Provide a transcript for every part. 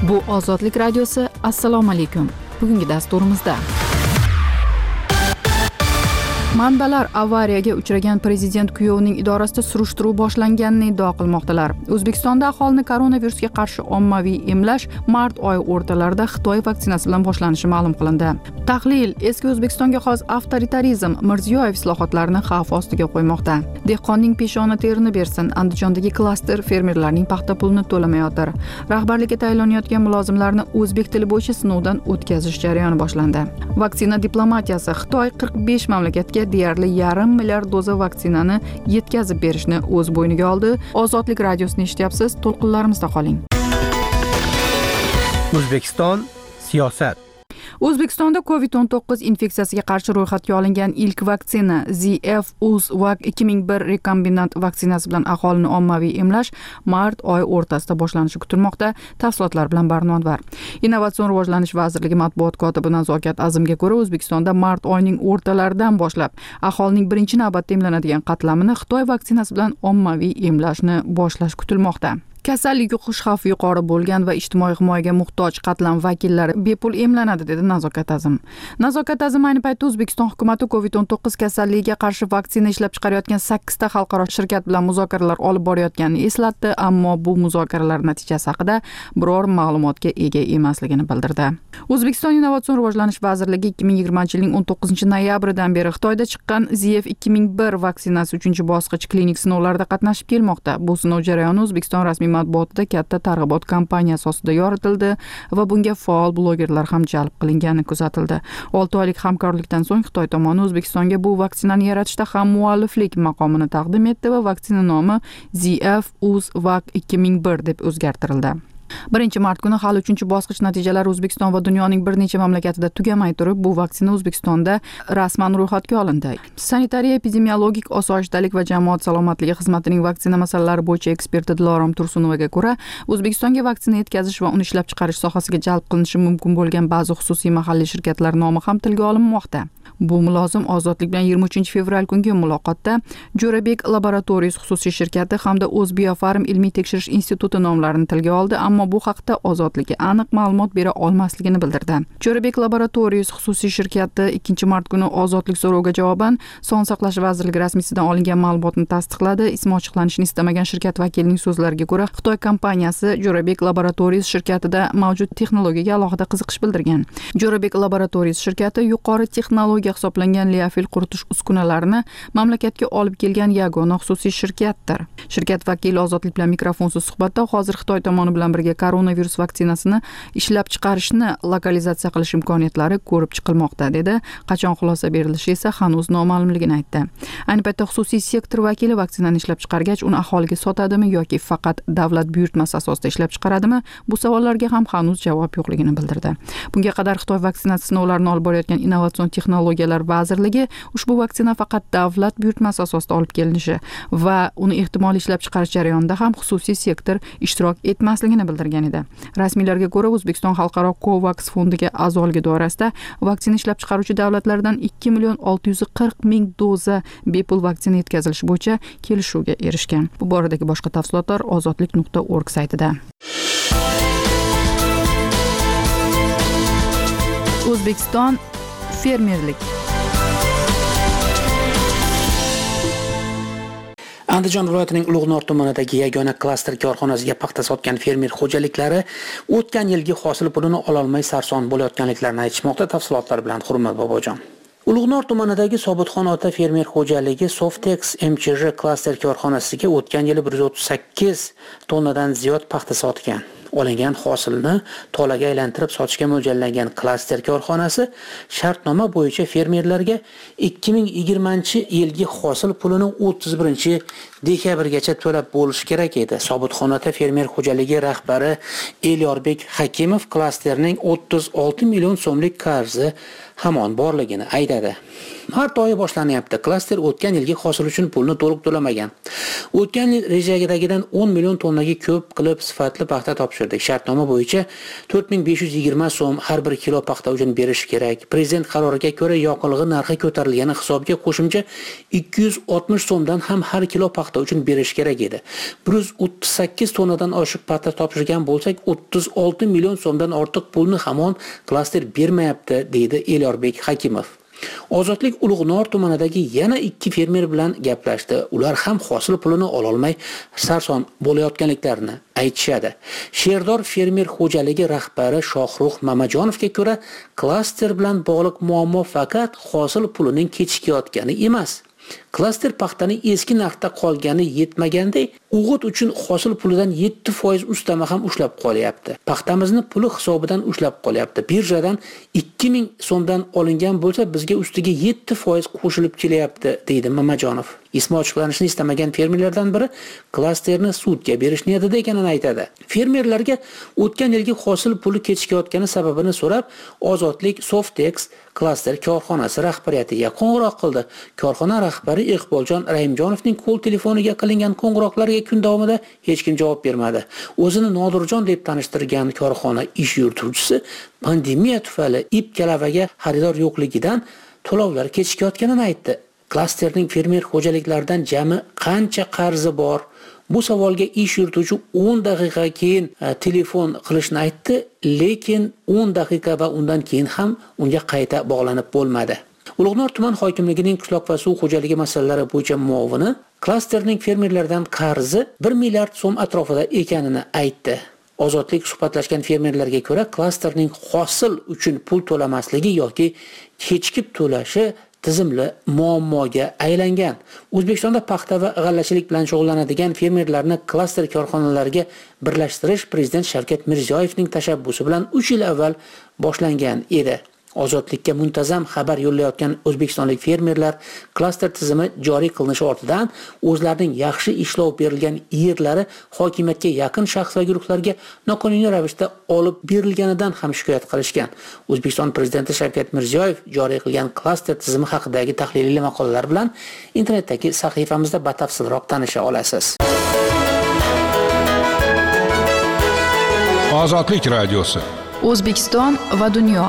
Bu Ozodlik radiosi. Assalomu alaykum. Bugungi dasturimizda manbalar avariyaga uchragan prezident kuyovining idorasida surishtiruv boshlanganini iddao qilmoqdalar. O'zbekistonda aholini koronavirusga qarshi ommaviy emlash mart oyi o'rtalarida Xitoy vaksinasi bilan boshlanishi ma'lum qilindi. Tahlil: eski O'zbekistonga xos avtoritarizm Mirziyoyev islohotlarini xavf ostiga qo'ymoqda. Dehqonning peshona terini bersin. Andijondagi klaster fermerlarning paxta pulini to'lamayotir. Rahbarlikka tayinlanayotgan mulozimlarni o'zbek tili bo'yicha sinovdan o'tkazish jarayoni boshlandi. Vaksina diplomatiyasi: Xitoy 45 mamlakatga deyarli 1,5 milliard doza vaksinani yetkazib berishni o'z bo'yniga oldi. Ozodlik radiosini eshityapsiz. To'lqinlarimizda qoling. O'zbekiston siyosat. O'zbekistonda COVID-19 infeksiyasiga qarshi ro'yxatga olingan ilk vaksina ZF-UZ-VAC 2001 rekombinant vaksinasi bilan aholini ommaviy emlash mart oyi o'rtasida boshlanishi kutilmoqda. Tafsilotlar bilan Barnodvar. Innovatsion rivojlanish vazirligi matbuot kotibi Nazokat Azimga ko'ra, O'zbekistonda mart oyining o'rtalaridan boshlab aholining birinchi navbatda emlanadigan qatlamini Xitoy vaksinasi bilan ommaviy emlashni boshlash kutilmoqda. Kasalligi xush xavfi yuqori bo'lgan va ijtimoiy himoyaga muhtoj qatlam vakillari bepul emlanadi, dedi Nazokat Azim. Nazokat Azim ayni paytda O'zbekiston hukumati COVID-19 kasalligiga qarshi vaksina ishlab chiqarayotgan 8 ta xalqaro shirkat bilan muzokaralar olib borayotganini eslatdi, ammo bu muzokaralar natijasi haqida biror ma'lumotga ega emasligini bildirdi. O'zbekiston Innovatsion rivojlanish vazirligi 2020-yilning 19-noyabridan beri Xitoyda chiqqan ZF-2001 vaksinasi 3-bosqich klinik sinovlarida qatnashib kelmoqda. Bu sinov jarayoni O'zbekiston rasmiy matbuotida katta targ'ibot kampaniyasi ostida yoritildi va bunga faol blogerlar ham jalb qilingani kuzatildi. 6 oylik hamkorlikdan so'ng Xitoy tomoni O'zbekistonga bu vaksinani yaratishda ham mualliflik maqomini taqdim etdi va vaksina nomi ZF-UZ-VAC 2001 deb o'zgartirildi. 1-mart kuni hali 3-bosqich natijalari O'zbekiston va dunyoning bir necha mamlakatida tugamay turib, bu vaksina O'zbekistonda rasman ro'yxatga olindi. Sanitariya epidemiologik osoyishtalik va jamoat salomatligi xizmatining vaksina masalalari bo'yicha eksperti Dilorom Tursunovaga ko'ra, O'zbekistonga vaksina yetkazish va uni ishlab chiqarish sohasiga jalb qilinishi mumkin bo'lgan ba'zi xususiy mahalliy shirkatlar nomi ham tilga olinmoqda. Bu mulozim Ozodlik bilan 23 fevral kungi muloqotda Jo'rabek Laboratorius xususiy shirkati hamda O'zbiofarm ilmiy tekshirish instituti nomlarini tilga oldi, ammo bu haqda Ozodlikka aniq ma'lumot bera olmasligini bildirdi. Jo'rabek Laboratorius xususiy shirkati 2-mart kuni Ozodlik so'roviga javoban Sog'liqni saqlash vazirligi rasmiysidan olingan ma'lumotni tasdiqladi. Ismi ochiqlanishini istamagan shirkat vakilining so'zlariga ko'ra, Xitoy kompaniyasi Jo'rabek Laboratorius shirkatida mavjud texnologiyaga alohida qiziqish bildirgan. Jo'rabek Laboratorius shirkati yuqori texnologiya hisoblangan liofil quritish uskunalarini mamlakatga olib kelgan yagona xususiy shirkatdir. Shirkat vakili Ozodlik bilan mikrofonsiz suhbatda hozir Xitoy tomoni bilan birga koronavirus vaksinasini ishlab chiqarishni lokalizatsiya qilish imkoniyatlari ko'rib chiqilmoqda, dedi. Qachon xulosa berilishi esa hanuz noma'lumligini aytdi. Ayni paytda xususiy sektor vakili vaksinani ishlab chiqargach, uni aholiga sotadimi yoki faqat davlat buyurtmasi asosida ishlab chiqaradimi? Bu savollarga ham hanuz javob yo'qligini bildirdi. Bunga qadar Xitoy vaksinasi sinovlarini olib borayotgan Innovatsion texnologiyalar vazirligi ushbu vaksina faqat davlat buyurtmasi asosida olib kelinishi va uni ehtimoliy ishlab chiqarish jarayonida ham xususiy sektor ishtirok etmasligini bildirgan edi. Rasmiylarga ko'ra, O'zbekiston xalqaro COVAX fondiga a'zoligi doirasida vaksina ishlab chiqaruvchi davlatlardan 2,640,000 doza bepul vaksina yetkazilishi bo'yicha kelishuvga erishgan. Bu boradagi boshqa tafsilotlar ozodlik.org saytida. O'zbekiston fermerlik. Andijon viloyatining Ulug'nor tumanidagi yagona klaster korxonasiga paxta sotgan fermer xo'jaliklari o'tgan yilgi hosil pulini ololmay sarson bo'layotganliklarini aytishmoqda. Tafsilotlar bilan Hurmat Bobojon. Ulug'nor tumanidagi Sobitxon ota fermer xo'jaligi Softex MCR klaster korxonasiga o'tgan yili 138 tonnadan ziyod paxta sotgan. Olingan hosilni tolaga aylantirib sotishga mo'ljallangan klaster korxonasi shartnoma bo'yicha fermerlarga 2020-yilgi hosil pulini 31-dekabrgacha to'lab bo'lishi kerak edi. Sobitxon ota fermer xo'jaligi rahbari Elyorbek Hakimov klasterning 36 million so'mlik qarzi hamon borligini aytadi. Mart oyi boshlanyapti. Klaster o'tgan yilgi hosil uchun pulni to'liq to'lamagan. O'tgan yil rejadagidan 10 million tonnaga ko'p qilib sifatli paxta topshirdik. Shartnoma bo'yicha 4520 so'm har bir kilo paxta uchun berish kerak. Prezident qaroriga ko'ra yoqilg'i narxi ko'tarilgani hisobiga qo'shimcha 260 so'mdan ham har kilo paxta uchun berish kerak edi. 138 tonnadan oshiq paxta topshirgan bo'lsak, 36 million so'mdan ortiq pulni hamon klaster bermayapti, deydi Elyorbek Hakimov. Ozodlik Ulug'nor tumanidagi yana 2 fermer bilan gaplashdi. Ular ham hosil pulini ola olmay sarson bo'layotganliklarini aytishadi. Sherdor fermer xo'jaligi rahbari Shohruh Mamajonovga ko'ra, klaster bilan bog'liq muammo faqat hosil pulining kechikayotgani emas. Klaster paxtaning eski narxda qolgani yetmagandek, o'g'it uchun hosil pulidan 7% ustama ham ushlab qolyapti. Paxtamizni puli hisobidan ushlab qolyapti. Birjadan 2000 so'mdan olingan bo'lsa, bizga ustiga 7% qo'shilib kelyapti, deydi Mamajonov. Ismi ochiqlanishini istamagan fermerlardan biri klasterni sudga berish niyatida ekanini aytadi. Fermerlarga o'tgan yilgi hosil puli kechikayotgani sababini so'rab, Ozodlik Softex klaster korxonasi rahbariyatiga qo'ng'iroq qildi. Korxona rahbari Iqboljon Rahimjonovning qo'l telefoniga qilingan qo'ng'iroqlarga kun davomida hech kim javob bermadi. O'zini Nodirjon deb tanishtirgan korxona ish yurituvchisi pandemiya tufayli ip kalavaga xaridor yo'qligidan to'lovlar kechikayotganini aytdi. Klasterning fermer xo'jaliklaridan jami qancha qarzi bor? Bu savolga ish yurituvchi 10 daqiqa keyin telefon qilishni aytdi, lekin 10 daqiqa va undan keyin ham unga qayta bog'lanib bo'lmadi. Ulug'nor tuman hokimligining qishloq va suv xo'jaligi masalalari bo'yicha muovini klasterning fermerlardan qarzi 1 milliard so'm atrofida ekanini aytdi. Ozodlik suhbatlashgan fermerlarga ko'ra, klasterning hosil uchun pul to'lamasligi yoki kechikib to'lashi tizimli muammoga aylangan. O'zbekistonda paxta va g'allachilik bilan shug'ullanadigan fermerlarni klaster korxonalariga birlashtirish Prezident Shavkat Mirziyoyevning tashabbusi bilan 3 yil avval boshlangan edi. Ozodlikka muntazam xabar yo'llayotgan o'zbekistonlik fermerlar klaster tizimi joriy qilinishi ortidan o'zlarining yaxshi ishlov berilgan yerlari hokimiyatga yaqin shaxs va guruhlarga noqonuniy ravishda olib berilganidan ham shikoyat qilishgan. O'zbekiston Prezidenti Shavkat Mirziyoyev joriy qilgan klaster tizimi haqidagi tahliliy maqolalar bilan internetdagi sahifamizda batafsilroq tanisha olasiz. Ozodlik radiosi. O'zbekiston va dunyo.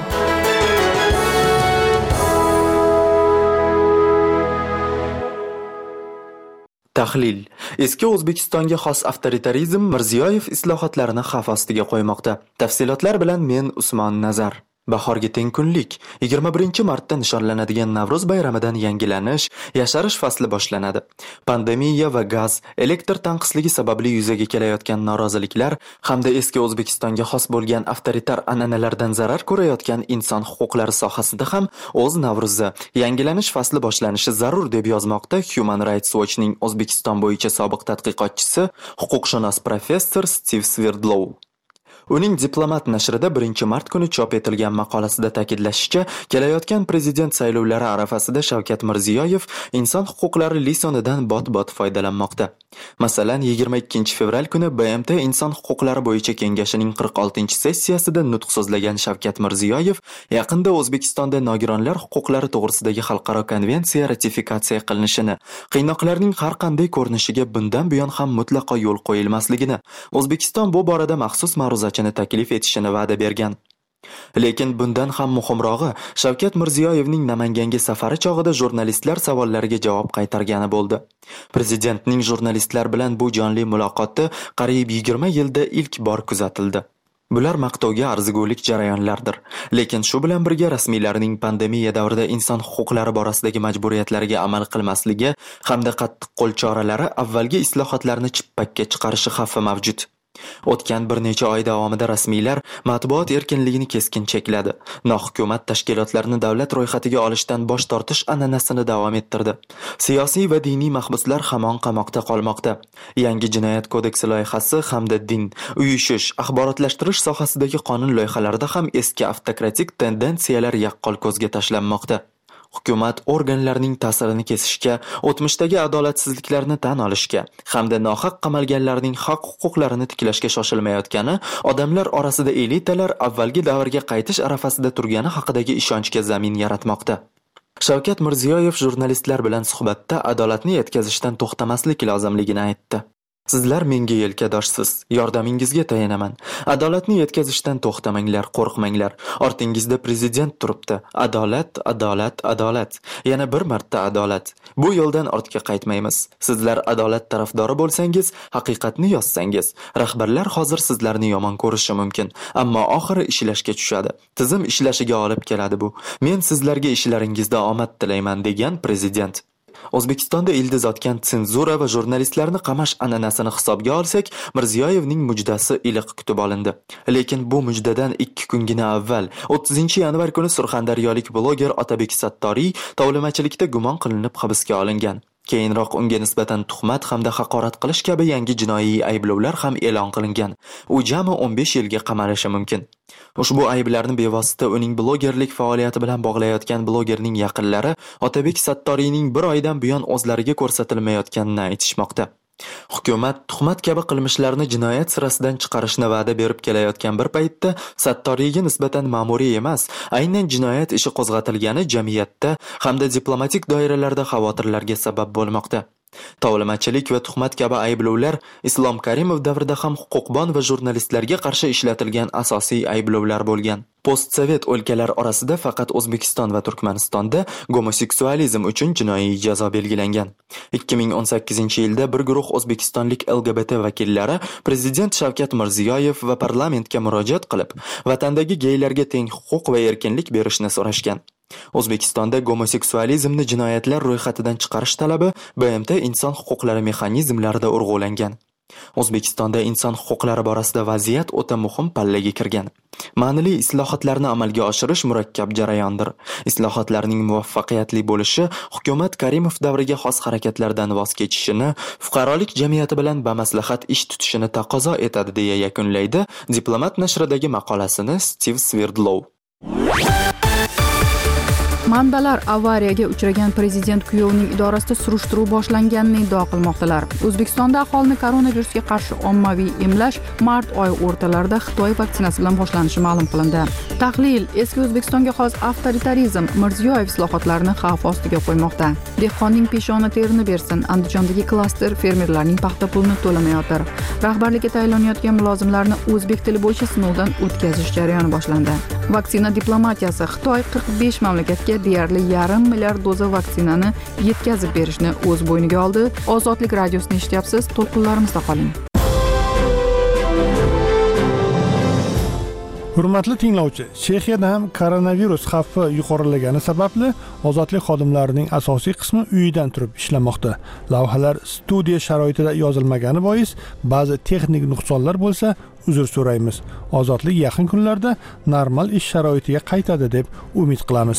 Tahlil. Eski O'zbekistonga xos avtoritarizm Mirziyoyev islohotlarini xavf ostiga qo'ymoqda. Tafsilotlar bilan men Usmon Nazar. Bahorgi tengkunlik 21 martda nishonlanadigan Navro'z bayramidan yangilanish, yasharish fasli boshlanadi. Pandemiya va gaz, elektr tanqisligi sababli yuzaga kelayotgan noroziliklar hamda eski O'zbekistonga xos bo'lgan avtoritar an'analardan zarar ko'rayotgan inson huquqlari sohasida ham o'z Navro'zi, yangilanish fasli boshlanishi zarur deb yozmoqda Human Rights Watch'ning O'zbekiston bo'yicha sobiq tadqiqotchisi, huquqshunos professor Stiv Sverdlow. Uning Diplomat nashrida 1 mart kuni chop etilgan maqolasida ta'kidlashicha, kelayotgan prezident saylovlari arafasida Shavkat Mirziyoyev inson huquqlari lisonidan bot-bot foydalanmoqda. Masalan, 22 fevral kuni BMT Inson huquqlari bo'yicha kengashining 46-sessiyasida nutq so'zlagan Shavkat Mirziyoyev, yaqinda O'zbekistonda nogironlar huquqlari to'g'risidagi xalqaro konvensiya ratifikatsiya qilinishini, qiynoqlarning har qanday ko'rinishiga bundan buyon ham mutlaqo yo'l qo'yilmasligini, O'zbekiston bu borada maxsus ma'ruzachini taklif etishini va'da bergan. Lekin bundan ham muhimrog'i, Shavkat Mirziyoyevning Namanganga safari chog'ida jurnalistlar savollariga javob qaytargani bo'ldi. Prezidentning jurnalistlar bilan bu jonli muloqoti qariyb 20 yilda ilk bor kuzatildi. Bular maqtovga arzigulik jarayonlardir. Lekin shu bilan birga rasmiylarning pandemiya davrida inson huquqlari borasidagi majburiyatlariga amal qilmasligi hamda qattiq qo'l choralari avvalgi islohotlarni chippakka chiqarishi xavfi mavjud. O'tgan bir necha oy davomida rasmiylar matbuot erkinligini keskin chekladi. Nohukumat tashkilotlarini davlat ro'yxatiga olishdan bosh tortish an'anasini davom ettirdi. Siyosiy va diniy mahbuslar hamon qamoqda qolmoqda. Yangi jinoyat kodeksi loyihasi hamda din, uyushish, axborotlashtirish sohasidagi qonun loyihalarida ham eski avtokratik tendensiyalar yaqqol ko'zga tashlanmoqda. Hukumat organlarining ta'sirini kesishga, o'tmishdagi adolatsizliklarni tan olishga hamda nohaq qamalganlarning haq huquqlarini tiklashga shoshilmayotgani odamlar orasida elitalar avvalgi davrga qaytish arafasida turgani haqidagi ishonchga zamin yaratmoqda. Shavkat Mirziyoyev jurnalistlar bilan suhbatda adolatni yetkazishdan to'xtamaslik lozimligini aytdi. Sizlar menga yelkadoshsiz, yordamingizga tayinaman. Adolatni yetkazishdan to'xtamanglar, qo'rqmanglar. Ortingizda prezident turibdi. Adolat, adolat, adolat. Yana bir marta adolat. Bu yo'ldan ortga qaytmaymiz. Sizlar adolat tarafdori bo'lsangiz, haqiqatni yozsangiz, rahbarlar hozir sizlarni yomon ko'rishi mumkin, ammo oxiri ishlashga tushadi. Tizim ishlashiga olib keladi bu. Men sizlarga ishlaringizda omad tilayman degan prezident. O'zbekistonda ildiz otgan senzura va jurnalistlarni qamash an'anasini hisobga olsak, Mirziyoyevning mujdasi iliq kutib olindi. Lekin bu mujdadan 2 kungina avval, 30-yanvar kuni surxondaryolik bloger Otabek Sattoriy tovlamachilikda gumon qilinib hibsga olingan. Keyinroq unga nisbatan tuhmat hamda haqorat qilish kabi yangi jinoiy ayblovlar ham e'lon qilingan. U jami 15 yilga qamalishi mumkin. Ushbu ayblarni bevosita uning blogerlik faoliyati bilan bog'layotgan blogerning yaqinlari Otabek Sattoriyning 1 oydan buyon o'zlariga ko'rsatilmayotganini aytishmoqda. Hukumat tuhmat kabi qilmishlarni jinoyat sirasidan chiqarishni va'da berib kelayotgan bir paytda Sattoriyga nisbatan ma'muriy emas, aynan jinoyat ishi qo'zg'atilgani jamiyatda hamda diplomatik doiralarda xavotirlarga sabab bo'lmoqda. Tovlamachilik va tuhmat kabi ayblovlar Islom Karimov davrida ham huquqbon va jurnalistlarga qarshi ishlatilgan asosiy ayblovlar bo'lgan. Postsovet o'lkalar orasida faqat O'zbekiston va Turkmanistonda gomoseksualizm uchun jinoiy jazo belgilangan. 2018-yilda bir guruh o'zbekistonlik LGBT vakillari prezident Shavkat Mirziyoyev va parlamentga murojaat qilib, vatandagi geylarga teng huquq va erkinlik berishni so'rashgan. O'zbekistonda gomoseksualizmni jinoyatlar ro'yxatidan chiqarish talabi BMT inson huquqlari mexanizmlarida urg'ulangan. O'zbekistonda inson huquqlari borasida vaziyat o'ta muhim pallaga kirgan. Ma'nili islohotlarni amalga oshirish murakkab jarayondir. Islohotlarning muvaffaqiyatli bo'lishi hukumat Karimov davriga xos harakatlardan voz kechishini, fuqarolik jamiyati bilan bamaslahat ish tutishini taqozo etadi deya yakunlaydi Diplomat nashridagi maqolasini Steve Sverdlow. Manbalar avariyaga uchragan prezident kuyovining idorasida surishtiruv boshlanganini iddao qilmoqdalar. O'zbekistonda aholini koronavirusga qarshi ommaviy emlash mart oyi o'rtalarida Xitoy vaksinasi bilan boshlanishi ma'lum qilindi. Tahlil: eski O'zbekistonga xos avtoritarizm Mirziyoyev islohotlarini xavf ostiga qo'ymoqda. Dehqonning peshona terini bersin. Andijondagi klaster fermerlarning paxta pulini to'lamayotir. Rahbarlikka tayinlanayotgan mulozimlarni o'zbek tili bo'yicha sinovdan o'tkazish jarayoni boshlandi. Vaksina diplomatiyasi: Xitoy 45 mamlakatga deyarli 1,5 milliard doza vaksinani yetkazib berishni o'z bo'yniga oldi. Ozodlik radiosini eshityapsiz, to'lqinlarimizda qoling. Hurmatli tinglovchi, Chexiyada ham koronavirus xavfi yuqorilagani sababli ozodlik xodimlarining asosiy qismi uyidan turib ishlamoqda. Lavhalar studiya sharoitida yozilmagani bois ba'zi texnik nuqsonlar bo'lsa, uzr so'raymiz. Ozodlik yaqin kunlarda normal ish sharoitiga qaytadi deb umid qilamiz.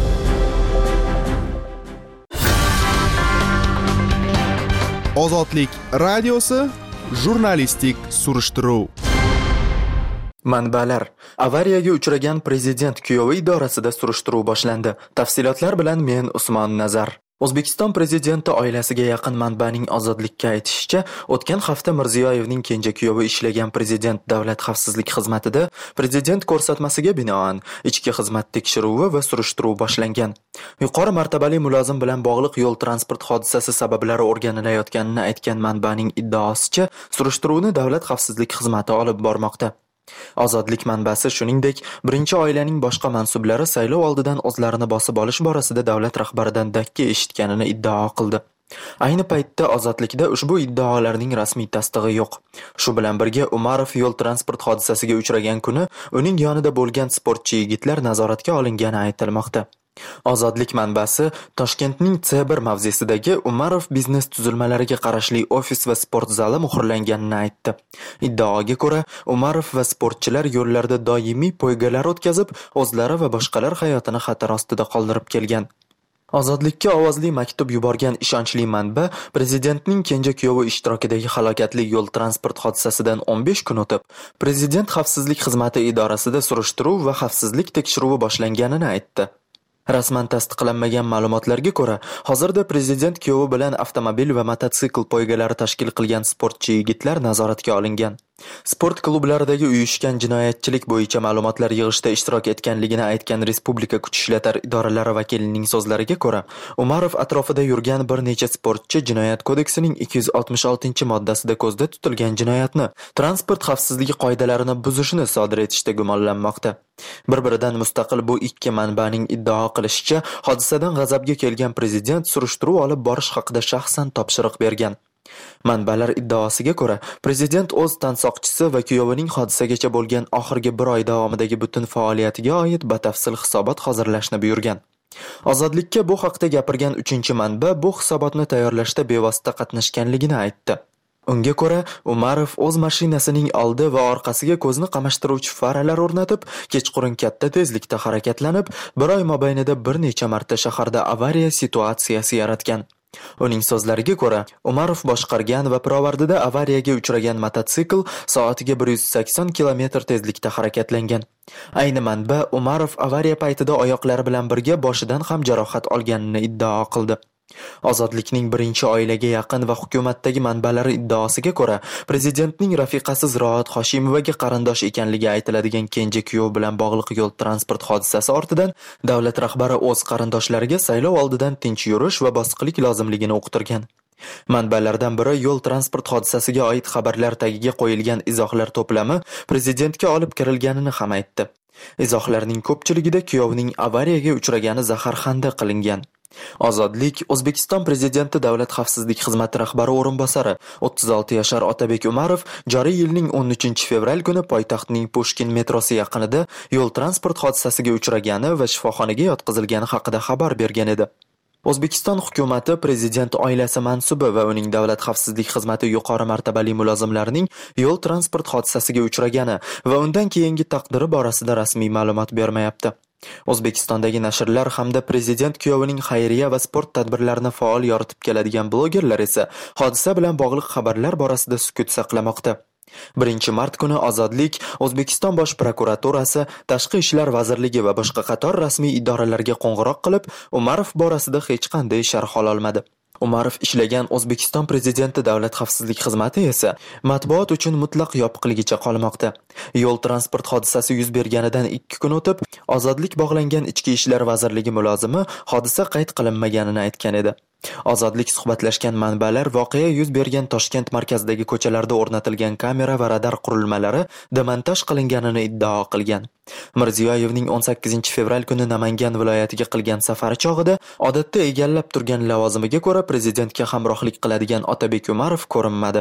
Ozodlik radiosi jurnalistik surishtiruv. Manbalar: avariyaga uchragan prezident kuyovi idorasida surishtiruv boshlandi. Tafsilotlar bilan men Usmon Nazar. O'zbekiston prezidenti oilasiga yaqin manbaning Ozodlikka aytishicha, o'tgan hafta Mirziyoyevning kenja kuyovi ishlagan prezident davlat xavfsizlik xizmatida prezident ko'rsatmasiga binoan ichki xizmat tekshiruvi va surishtiruv boshlangan. Yuqori martabali mulozim bilan bog'liq yo'l transport hodisasi sabablari o'rganilayotganini aytgan manbaning iddaosicha, surishtiruvni davlat xavfsizlik xizmati olib bormoqda. Ozodlik manbasi shuningdek, birinchi oilaning boshqa mansublari saylov oldidan o'zlarini bosib olish borasida davlat rahbaridan dakki eshitganini iddao qildi. Ayni paytda Ozodlikda ushbu iddaolarning rasmiy tasdig'i yo'q. Shu bilan birga Umarov yo'l transport hodisasiga uchragan kuni uning yonida bo'lgan sportchi yigitlar nazoratga olingani aytilmoqda. Ozodlik manbasi Toshkentning C1 mavzesidagi Umarov biznes tuzilmalariga qarashli ofis va sport zali muhrlanganini aytdi. Iddaoga ko'ra, Umarov va sportchilar yo'llarda doimiy poygalar o'tkazib, o'zlari va boshqalar hayotini xatar ostida qoldirib kelgan. Ozodlikka ovozli maktub yuborgan ishonchli manba prezidentning kenja kuyovi ishtirokidagi halokatli yo'l transport hodisasidan 15 kun o'tib, prezident xavfsizlik xizmati idorasida surishtiruv va xavfsizlik tekshiruvi boshlanganini aytdi. Rasman tasdiqlanmagan ma'lumotlarga ko'ra, hozirda prezident kuyovi bilan avtomobil va mototsikl poygalari tashkil qilgan sportchi yigitlar nazoratga olingan. Sport klublaridagi uyushgan jinoyatchilik bo'yicha ma'lumotlar yig'ishda ishtirok etganligini aytgan Respublika kuch ishlatar idoralari vakilining so'zlariga ko'ra, Umarov atrofida yurgan bir necha sportchi Jinoyat kodeksining 266-moddasida ko'zda tutilgan jinoyatni, transport xavfsizligi qoidalarini buzishni sodir etishda gumonlanmoqda. Bir-biridan mustaqil bu ikki manbaning iddao qilishicha, hodisadan g'azabga kelgan prezident surishtiruv olib borish haqida shaxsan topshiriq bergan. Manbalar iddaosiga ko'ra, prezident o'z tansoqchisi va kuyovining hodisagacha bo'lgan oxirgi bir oy davomidagi butun faoliyatiga oid batafsil hisobot hozirlashni buyurgan. Ozodlikka bu haqda gapirgan 3-manba bu hisobotni tayyorlashda bevosita qatnashganligini aytdi. Unga ko'ra, Umarov o'z mashinasining oldi va orqasiga ko'zni qamashtiruvchi faralar o'rnatib, kechqurun katta tezlikda harakatlanib, bir oy mobaynida bir necha marta shaharda avariya situatsiyasi yaratgan. Uning so'zlariga ko'ra, Umarov boshqargan va pirovardida avariyaga uchragan mototsikl soatiga 180 km tezlikda harakatlangan. Ayni manba Umarov avariya paytida oyoqlari bilan birga boshidan ham jarohat olganini iddao qildi. Ozodlikning birinchi oilaga yaqin va hukumatdagi manbalari iddaosiga ko'ra, prezidentning rafiqasi Ziroat Hoshimovaga qarindosh ekanligi aytiladigan kenja kuyov bilan bog'liq yo'l transport hodisasi ortidan davlat rahbari o'z qarindoshlariga saylov oldidan tinch yurish va bosiqlik lozimligini uqtirgan. Manbalardan biri yo'l transport hodisasiga oid xabarlar tagiga qo'yilgan izohlar to'plami prezidentga olib kirilganini ham aytdi. Izohlarning ko'pchiligida kuyovning avariyaga uchragani zaharxanda qilingan. Ozodlik O'zbekiston prezidenti Davlat xavfsizlik xizmati rahbari o'rinbosari 36 yashar Otabek Umarov joriy yilning 13-fevral kuni poytaxtning Pushkin metrosi yaqinida yo'l transport hodisasiga uchragani va shifoxonaga yotqizilgani haqida xabar bergan edi. O'zbekiston hukumatı prezident oilasi mansubi va uning davlat xavfsizlik xizmati yuqori martabali mulozimlarining yo'l transport hodisasiga uchragani va undan keyingi taqdiri borasida rasmiy ma'lumot bermayapti. O'zbekistondagi nashrlar hamda prezident kuyovining xayriya va sport tadbirlarini faol yoritib keladigan blogerlar esa hodisa bilan bog'liq xabarlar borasida sukut saqlamoqda. 1-mart kuni Ozodlik O'zbekiston Bosh prokuraturasi, Tashqi ishlar vazirligi va boshqa qator rasmiy idoralarga qo'ng'iroq qilib, Umarov borasida hech qanday sharh ololmadi. Umarov ishlagan O'zbekiston prezidenti Davlat xavfsizlik xizmati esa matbuot uchun mutlaq yopiqligicha qolmoqda. Yo'l transport hodisasi yuz berganidan 2 kun o'tib, Ozodlik bog'langan Ichki ishlar vazirligi mulozimi hodisa qayd qilinmaganini aytgan edi. Ozodlik suhbatlashgan manbalar voqea yuz bergan Toshkent markazidagi ko'chalarda o'rnatilgan kamera va radar qurilmalari demontaj qilinganini iddao qilgan. Mirziyoyevning 18-fevral kuni Namangan viloyatiga qilgan safari chog'ida odatda egallab turgan lavozimiga ko'ra prezidentga hamrohlik qiladigan Otabek Umarov ko'rinmadi.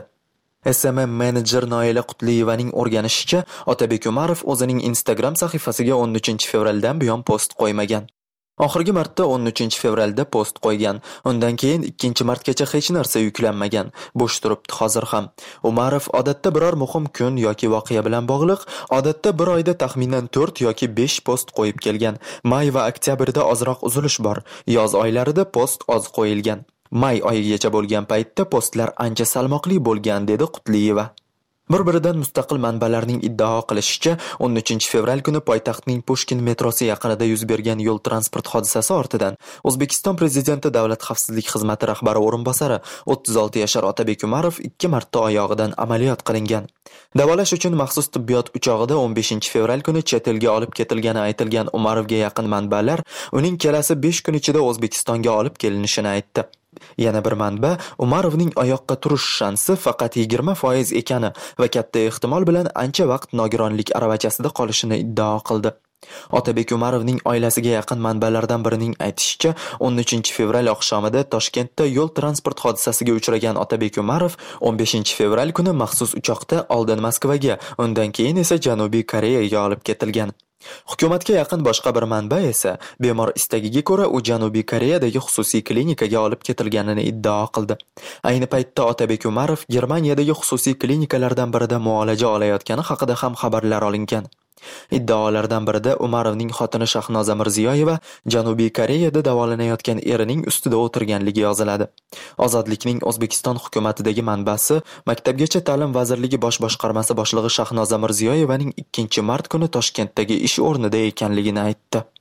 SMM menejer Noila Qutliyevaning o'rganishicha, Otabek Umarov o'zining Instagram sahifasiga 13-fevraldan buyon post qo'ymagan. Oxirgi marta 13-fevralda post qo'ygan. Undan keyin 2-martgacha hech narsa yuklanmagan. Bo'sh turibdi hozir ham. Umarov odatda biror muhim kun yoki voqea bilan bog'liq, odatda bir oyda taxminan 4 yoki 5 post qo'yib kelgan. May va oktyabrda ozroq uzilish bor. Yoz oylarida post oz qo'yilgan. May oyigacha bo'lgan paytda postlar ancha salmoqli bo'lgan, dedi Qutliyeva. Bir-biridan mustaqil manbalarning iddao qilishicha, 13-fevral kuni poytaxtning Pushkin metrosi yaqinida yuz bergan yo'l transport hodisasi ortidan O'zbekiston prezidenti Davlat xavfsizlik xizmati rahbari o'rinbosari 36 yashar Otabek Umarov 2 marta oyog'idan amaliyot qilingan. Davolash uchun maxsus tibbiyot uchog'ida 15-fevral kuni chet elga olib ketilgani aytilgan Umarovga yaqin manbalar uning kelasi 5 kun ichida O'zbekistonga olib kelinishini aytdi. Yana bir manba Umarovning oyoqqa turish shansi faqat 20% ekani va katta ehtimol bilan ancha vaqt nogironlik aravachasida qolishini iddao qildi. Otabek Umarovning oilasiga yaqin manbalardan birining aytishicha, 13-fevral oqshomida Toshkentda yo'l transport hodisasiga uchragan Otabek Umarov 15-fevral kuni maxsus uchoqda oldin Moskvaga, undan keyin esa Janubiy Koreyaga olib ketilgan. Hukumatga yaqin boshqa bir manba esa bemor istagiga ko'ra u Janubiy Koreyadagi xususiy klinikaga olib ketilganini iddao qildi. Ayni paytda Otabek Umarov Germaniyadagi xususiy klinikalardan birida muolaja olayotgani haqida ham xabarlar olingan. Iddaolardan birida Umarovning xotini Shahnoza Mirziyoyeva Janubiy Koreyada davolanayotgan erining ustida o'tirganligi yoziladi. Ozodlikning O'zbekiston hukumatidagi manbasi Maktabgacha ta'lim vazirligi bosh boshqarmasi boshlig'i Shahnoza Mirziyoyevaning 2-mart kuni Toshkentdagi ish o'rnida ekanligini aytdi.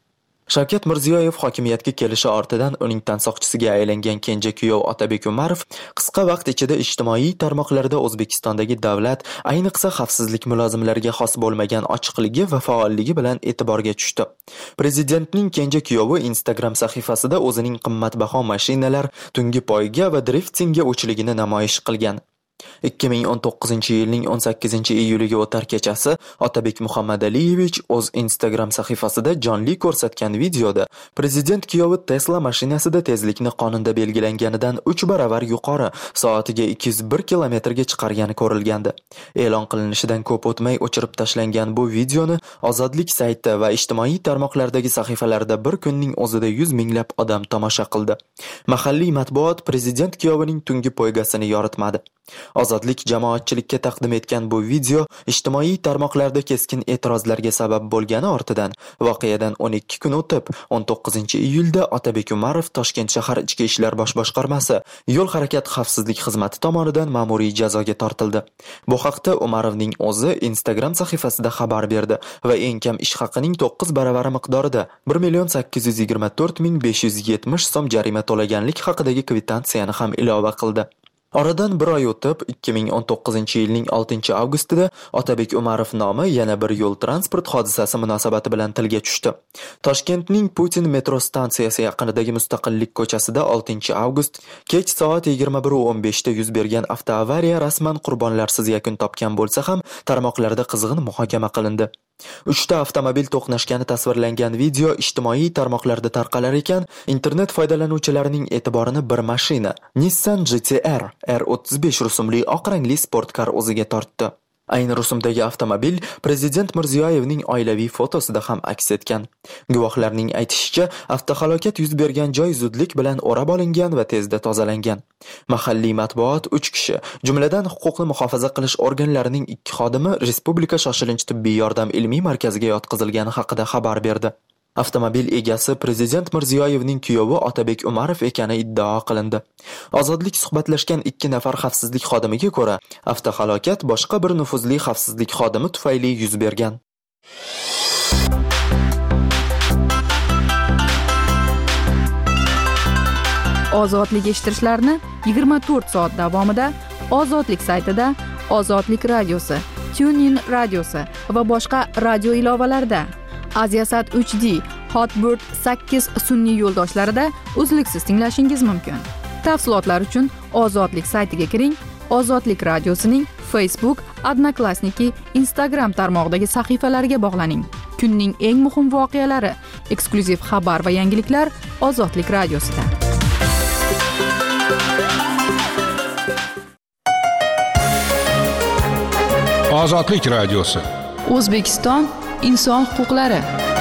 Shavkat Mirziyoyev hokimiyatga kelishi ortidan uning tansoqchisiga aylangan kenja kuyov Otabek Umarov qisqa vaqt ichida ijtimoiy tarmoqlarda O'zbekistondagi davlat, ayniqsa xavfsizlik mulozimlariga xos bo'lmagan ochiqligi va faolligi bilan e'tiborga tushdi. Prezidentning kenja kuyovi Instagram sahifasida o'zining qimmatbaho mashinalar, tungi poyga va driftingga o'chligini namoyish qilgan. 2019-yilning 18-iyuliga o'tar kechasi Otabek Muhammadaliyevich o'z Instagram sahifasida jonli ko'rsatgan videoda prezident kuyovi Tesla mashinasida tezlikni qonunda belgilanganidan 3 baravar yuqori, soatiga 201 kilometrga chiqargani ko'rilgandi. E'lon qilinishidan ko'p o'tmay o'chirib tashlangan bu videoni Ozodlik sayti va ijtimoiy tarmoqlardagi sahifalarda bir kunning o'zida 100 minglab odam tomosha qildi. Mahalliy matbuot prezident kuyovining tungi poygasini yoritmadi. Ozodlik jamoatchilikka taqdim etgan bu video ijtimoiy tarmoqlarda keskin e'tirozlarga sabab bo'lgani ortidan voqeadan 12 kun o'tib 19-iyulda Otabek Umarov Toshkent shahar ichki ishlar bosh boshqarmasi yo'l harakat xavfsizlik xizmati tomonidan ma'muriy jazoga tortildi. Bu haqda Umarovning o'zi Instagram sahifasida xabar berdi va eng kam ish haqining 9 baravari miqdorida 1,824,570 so'm jarima to'laganlik haqidagi kvitantsiyani ham ilova qildi. Oradan bir oy o'tib, 2019-yilning 6-avgustida Otabek Umarov nomi yana bir yo'l transport hodisasi munosabati bilan tilga tushdi. Toshkentning Putin metro stansiyasi yaqinidagi Mustaqillik ko'chasida 6-avgust kech soat 21:15 da yuz bergan avtoavariya rasman qurbonlarsiz yakun topgan bo'lsa ham, tarmoqlarda qizg'in muhokama qilindi. 3 ta avtomobil to'qnashgani tasvirlangan video ijtimoiy tarmoqlarda tarqalar ekan, internet foydalanuvchilarining e'tiborini bir mashina, Nissan GT-R R35 rusumli oq rangli sportkar o'ziga tortdi. Ayni rusumdagi avtomobil prezident Mirziyoyevning oilaviy fotosida ham aks etgan. Guvohlarning aytishicha, avtohalokat yuz bergan joy zudlik bilan o'rab olingan va tezda tozalangan. Mahalliy matbuot 3 kishi, jumladan huquqni muhofaza qilish organlarining 2 xodimi Respublika shoshilinch tibbiy yordam ilmiy markaziga yotqizilgani haqida xabar berdi. Avtomobil egasi prezident Mirziyoyevning kuyovi Otabek Umarov ekani iddao qilindi. Ozodlik suhbatlashgan 2 nafar xavfsizlik xodimiga ko'ra, avtohalokat boshqa bir nufuzli xavfsizlik xodimi tufayli yuz bergan. Ozodlik eshittirishlarni 24 soat davomida Ozodlik saytida, Ozodlik radiosi, TuneIn radiosi va boshqa radio ilovalarida, Aziasat 3D, Hotbird 8 sun'iy yo'ldoshlarida uzluksiz tinglashingiz mumkin. Tafsilotlar uchun Ozodlik saytiga kiring, Ozodlik radiosining Facebook, Odnoklassniki, Instagram tarmog'idagi sahifalariga bog'laning. Kunning eng muhim voqealari, eksklyuziv xabar va yangiliklar Ozodlik radiosida. Ozodlik radiosi. O'zbekiston inson huquqlari.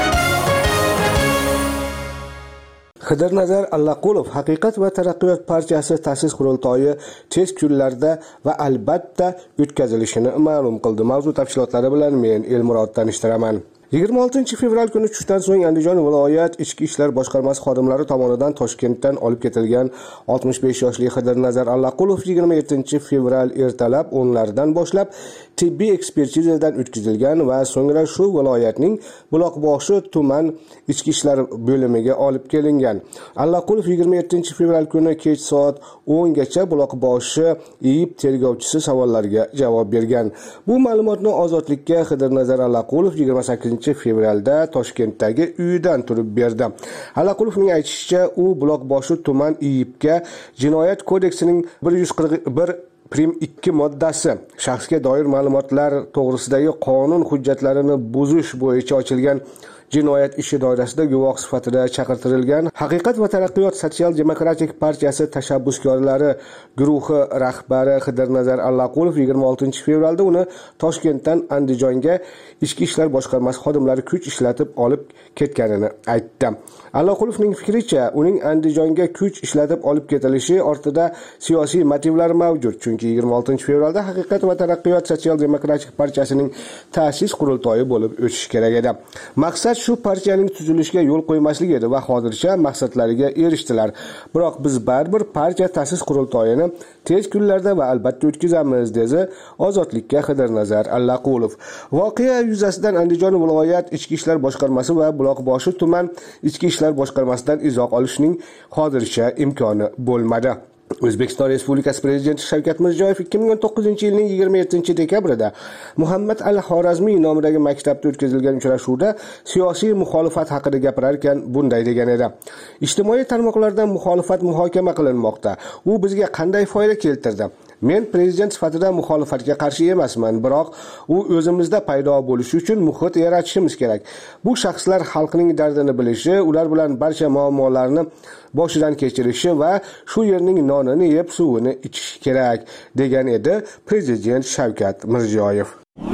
Xidirnazar Allaqulov Haqiqat va taraqqiyot partiyasi ta'sis qurultoyi tez kunlarda va albatta o'tkazilishini ma'lum qildi. Mavzu tafsilotlari bilan men Elmurod tanishtiraman. 26 fevral kuni tushdan so'ng Andijon viloyat ichki ishlar boshqarmasi xodimlari tomonidan Toshkentdan olib ketilgan 65 yoshli Xidirnazar Allaqulov 27 fevral ertalab 10lardan boshlab tibbiy ekspertizadan o'tkazilgan va so'ngra shu viloyatning Buloqboshi tuman ichki ishlar bo'limiga olib kelingan. Allaqulov 27 fevral kuni kech soat 10 gacha Buloqboshi IIB tergovchisi savollariga javob bergan. Bu ma'lumotni Ozodlikka Xidirnazar Allaqulov 28 fevralda Toshkentdagi uyidan turib berdi. Allaqulovning aytishicha, u Buloqboshi tuman IIBga Jinoyat kodeksining 141(2) moddasi shaxsga doir ma'lumotlar to'g'risidagi qonun hujjatlarini buzish bo'yicha ochilgan jinoyat ishi doirasida guvoh sifatida chaqirtirilgan. Haqiqat va taraqqiyot sotsial-demokratik partiyasi tashabbuskorlari guruhi rahbari Xidirnazar Allaqulov 26 fevralda uni Toshkentdan Andijonga ichki ishlar boshqarmasi xodimlari kuch ishlatib olib ketganini aytdi. Allaqulovning fikricha, uning Andijonga kuch ishlatib olib ketilishi ortida siyosiy motivlar mavjud, chunki 26 fevralda Haqiqat va taraqqiyot sotsial-demokratik partiyasining ta'sis qurultoyi bo'lib o'tishi kerak edi. Maqsad Maqsad shu partiyaning tuzilishiga yo'l qo'ymaslik edi va hozircha maqsadlariga erishdilar. Biroq biz baribir partiya ta'sis qurultoyini tez kunlarda va albatta o'tkazamiz, dedi Ozodlikka Xidirnazar Allaqulov. Voqea yuzasidan Andijon viloyat ichki ishlar boshqarmasi va Buloqboshi tuman ichki ishlar boshqarmasidan izoh olishning hozircha imkoni bo'lmadi. O'zbekiston Respublikasi Prezidenti Shavkat Mirziyoyev 2019-yilning 27-dekabrida Muhammad al-Xorazmiy nomidagi maktabda o'tkazilgan uchrashuvda siyosiy muxolifat haqida gapirarkan bunday degan edi. Ijtimoiy tarmoqlarda muxolifat muhokama qilinmoqda. U bizga qanday foyda keltirdi? Men prezident sifatida muxolifatga qarshi emasman, biroq u o'zimizda paydo bo'lishi uchun muhit yaratishimiz kerak. Bu shaxslar xalqning dardini bilishi, ular bilan barcha muammolarni boshidan kechirishi va shu yerning nonini yeb suvini ichishi kerak, degan edi prezident Shavkat Mirziyoyev.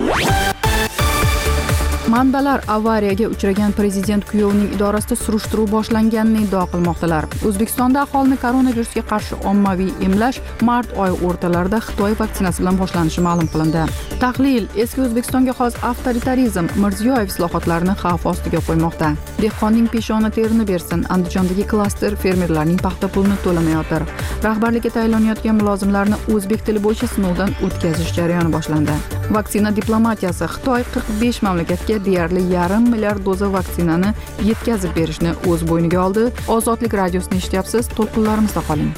Manbalar avariyaga uchragan prezident kuyovining idorasida surishtiruv boshlanganini iddao qilmoqdalar. O'zbekistonda aholini koronavirusga qarshi ommaviy emlash mart oyi o'rtalarida Xitoy vaksinasi bilan boshlanishi ma'lum qilindi. Tahlil: eski O'zbekistonga xos avtoritarizm Mirziyoyev islohotlarini xavf ostiga qo'ymoqda. Dehqonning peshona terini bersin. Andijondagi klaster fermerlarning paxta pulini to'lamayotir. Rahbarlikka tayinlanayotgan mulozimlarni o'zbek tili bo'yicha sinovdan o'tkazish jarayoni boshlandi. Vaksina diplomatiyasi: Xitoy 45 mamlakatga deyarli 1,5 milliard doza vaksinani yetkazib berishni o'z bo'yniga oldi. Ozodlik radiosini eshityapsiz, to'lqinlarimizda qoling.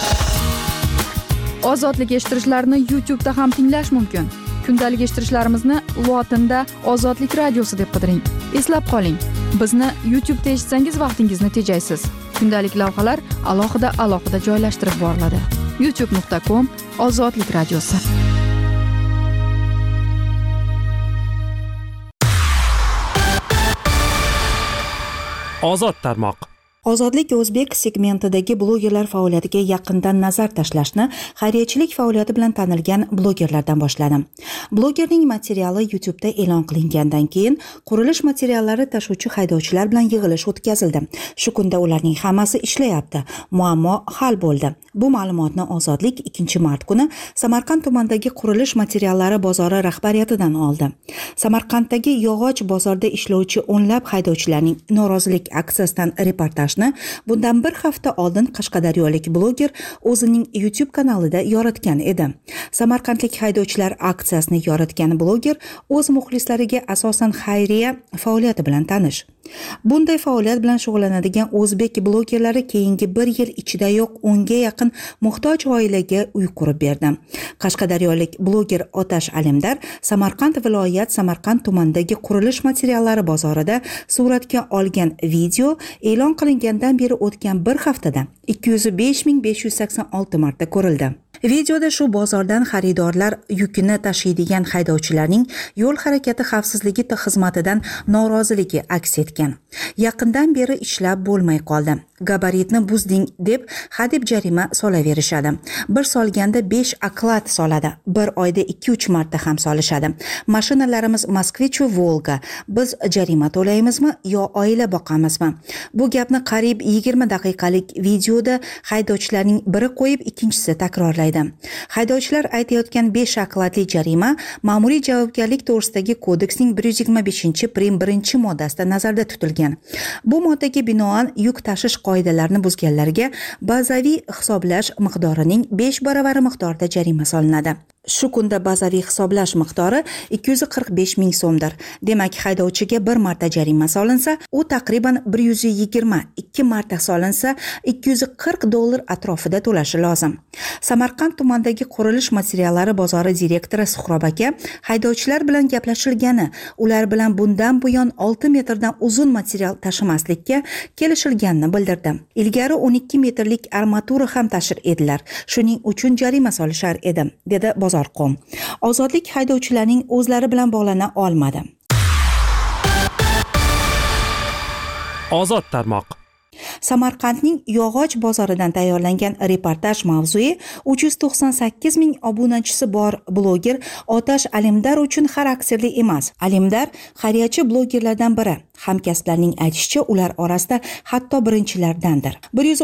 Ozodlik eshittirishlarni YouTube da ham tinglash mumkin. Kundalik eshittirishlarimizni lotinda Ozodlik radiosi deb qidiring. Eslab qoling, bizni YouTube da eshitsangiz vaqtingizni tejaysiz. Kundalik lavhalar alohida joylashtirib boriladi. youtube.com Ozodlik radiosi. Ozod tarmoq. Ozodlik o'zbek segmentidagi blogerlar faoliyatiga yaqindan nazar tashlashni xayriyachilik faoliyati bilan tanilgan blogerlardan boshladi. Blogerning materiali YouTube'da e'lon qilingandan keyin qurilish materiallari tashuvchi haydovchilar bilan yig'ilish o'tkazildi. Shu kunda ularning hammasi ishlayapti. Muammo hal bo'ldi. Bu ma'lumotni Ozodlik 2-mart kuni Samarqand tumanidagi qurilish materiallari bozori rahbariyatidan oldi. Samarqanddagi yog'och bozorda ishlovchi o'nlab haydovchilarning norozilik aksiyasidan reportaj bundan bir hafta oldin qashqadaryolik bloger o'zining YouTube kanalida yoritgan edi. Samarqandlik haydovchilar aksiyasini yoritgan bloger o'z muxlislariga asosan xayriya faoliyati bilan tanish. Bunday faoliyat bilan shug'ullanadigan o'zbek blogerlari keyingi 1 yil ichidayoq 10 ga yaqin muhtoj oilaga uy qurib berdi. Qashqadaryolik bloger Otash Alimdar Samarqand viloyat Samarqand tumanidagi qurilish materiallari bozorida suratga olgan video e'lon qilingandan beri o'tgan bir haftada 205.586 marta ko'rildi. Videoda shu bozordan xaridorlar yukini tashiydigan haydovchilarning yo'l harakati xavfsizligi xizmatidan noroziligi aks etgan. Yaqindan beri ishlab bo'lmay qoldi. Gabaritni buzding deb hadeb jarima solaverishadi. Bir solganda 5 oklad soladi. Bir oyda 2-3 marta ham solishadi. Mashinalarimiz Moskvich va Volga. Biz jarima to'laymizmi yo oila boqamizmi? Bu gapni qariyb 20 daqiqalik videoda haydovchilarning biri qo'yib, ikkinchisi takrorlaydi. Haydovchilar aytayotgan 5 okladli jarima ma'muriy javobgarlik to'g'risidagi kodeksning 125-prim 1-moddasida nazarda tutilgan. Bu moddaga binoan yuk tashish qoidalarini buzganlarga bazaviy hisoblash miqdorining 5 baravari miqdorida jarima solinadi. Shu kunda bazaviy hisoblash miqdori 245 ming so'mdir. Demak, haydovchiga 1 marta jarima solinsa, u taqriban 120, 2 marta solinsa $240 atrofida to'lashi lozim. Samarqand tumanidagi qurilish materiallari bozori direktori Suhrob aka haydovchilar bilan gaplashilgani, ular bilan bundan buyon 6 metrdan uzun material tashimaslikka kelishilganini bildirdi. Ilgari 12 metrlik armatura ham tashir edilar. Shuning uchun jarima solishar edi, dedi Bozorqom. Ozodlik haydovchilarning o'zlari bilan bog'lana olmadi. Ozod tarmoq. Samarqandning yog'och bozoridan tayyorlangan reportaj mavzui 398 ming obunachisi bor bloger Otash Alimdar uchun xarakterli emas. Alimdar xayriyachi blogerlardan biri. Hamkasblarning aytishicha, ular orasida hatto birinchilardandir.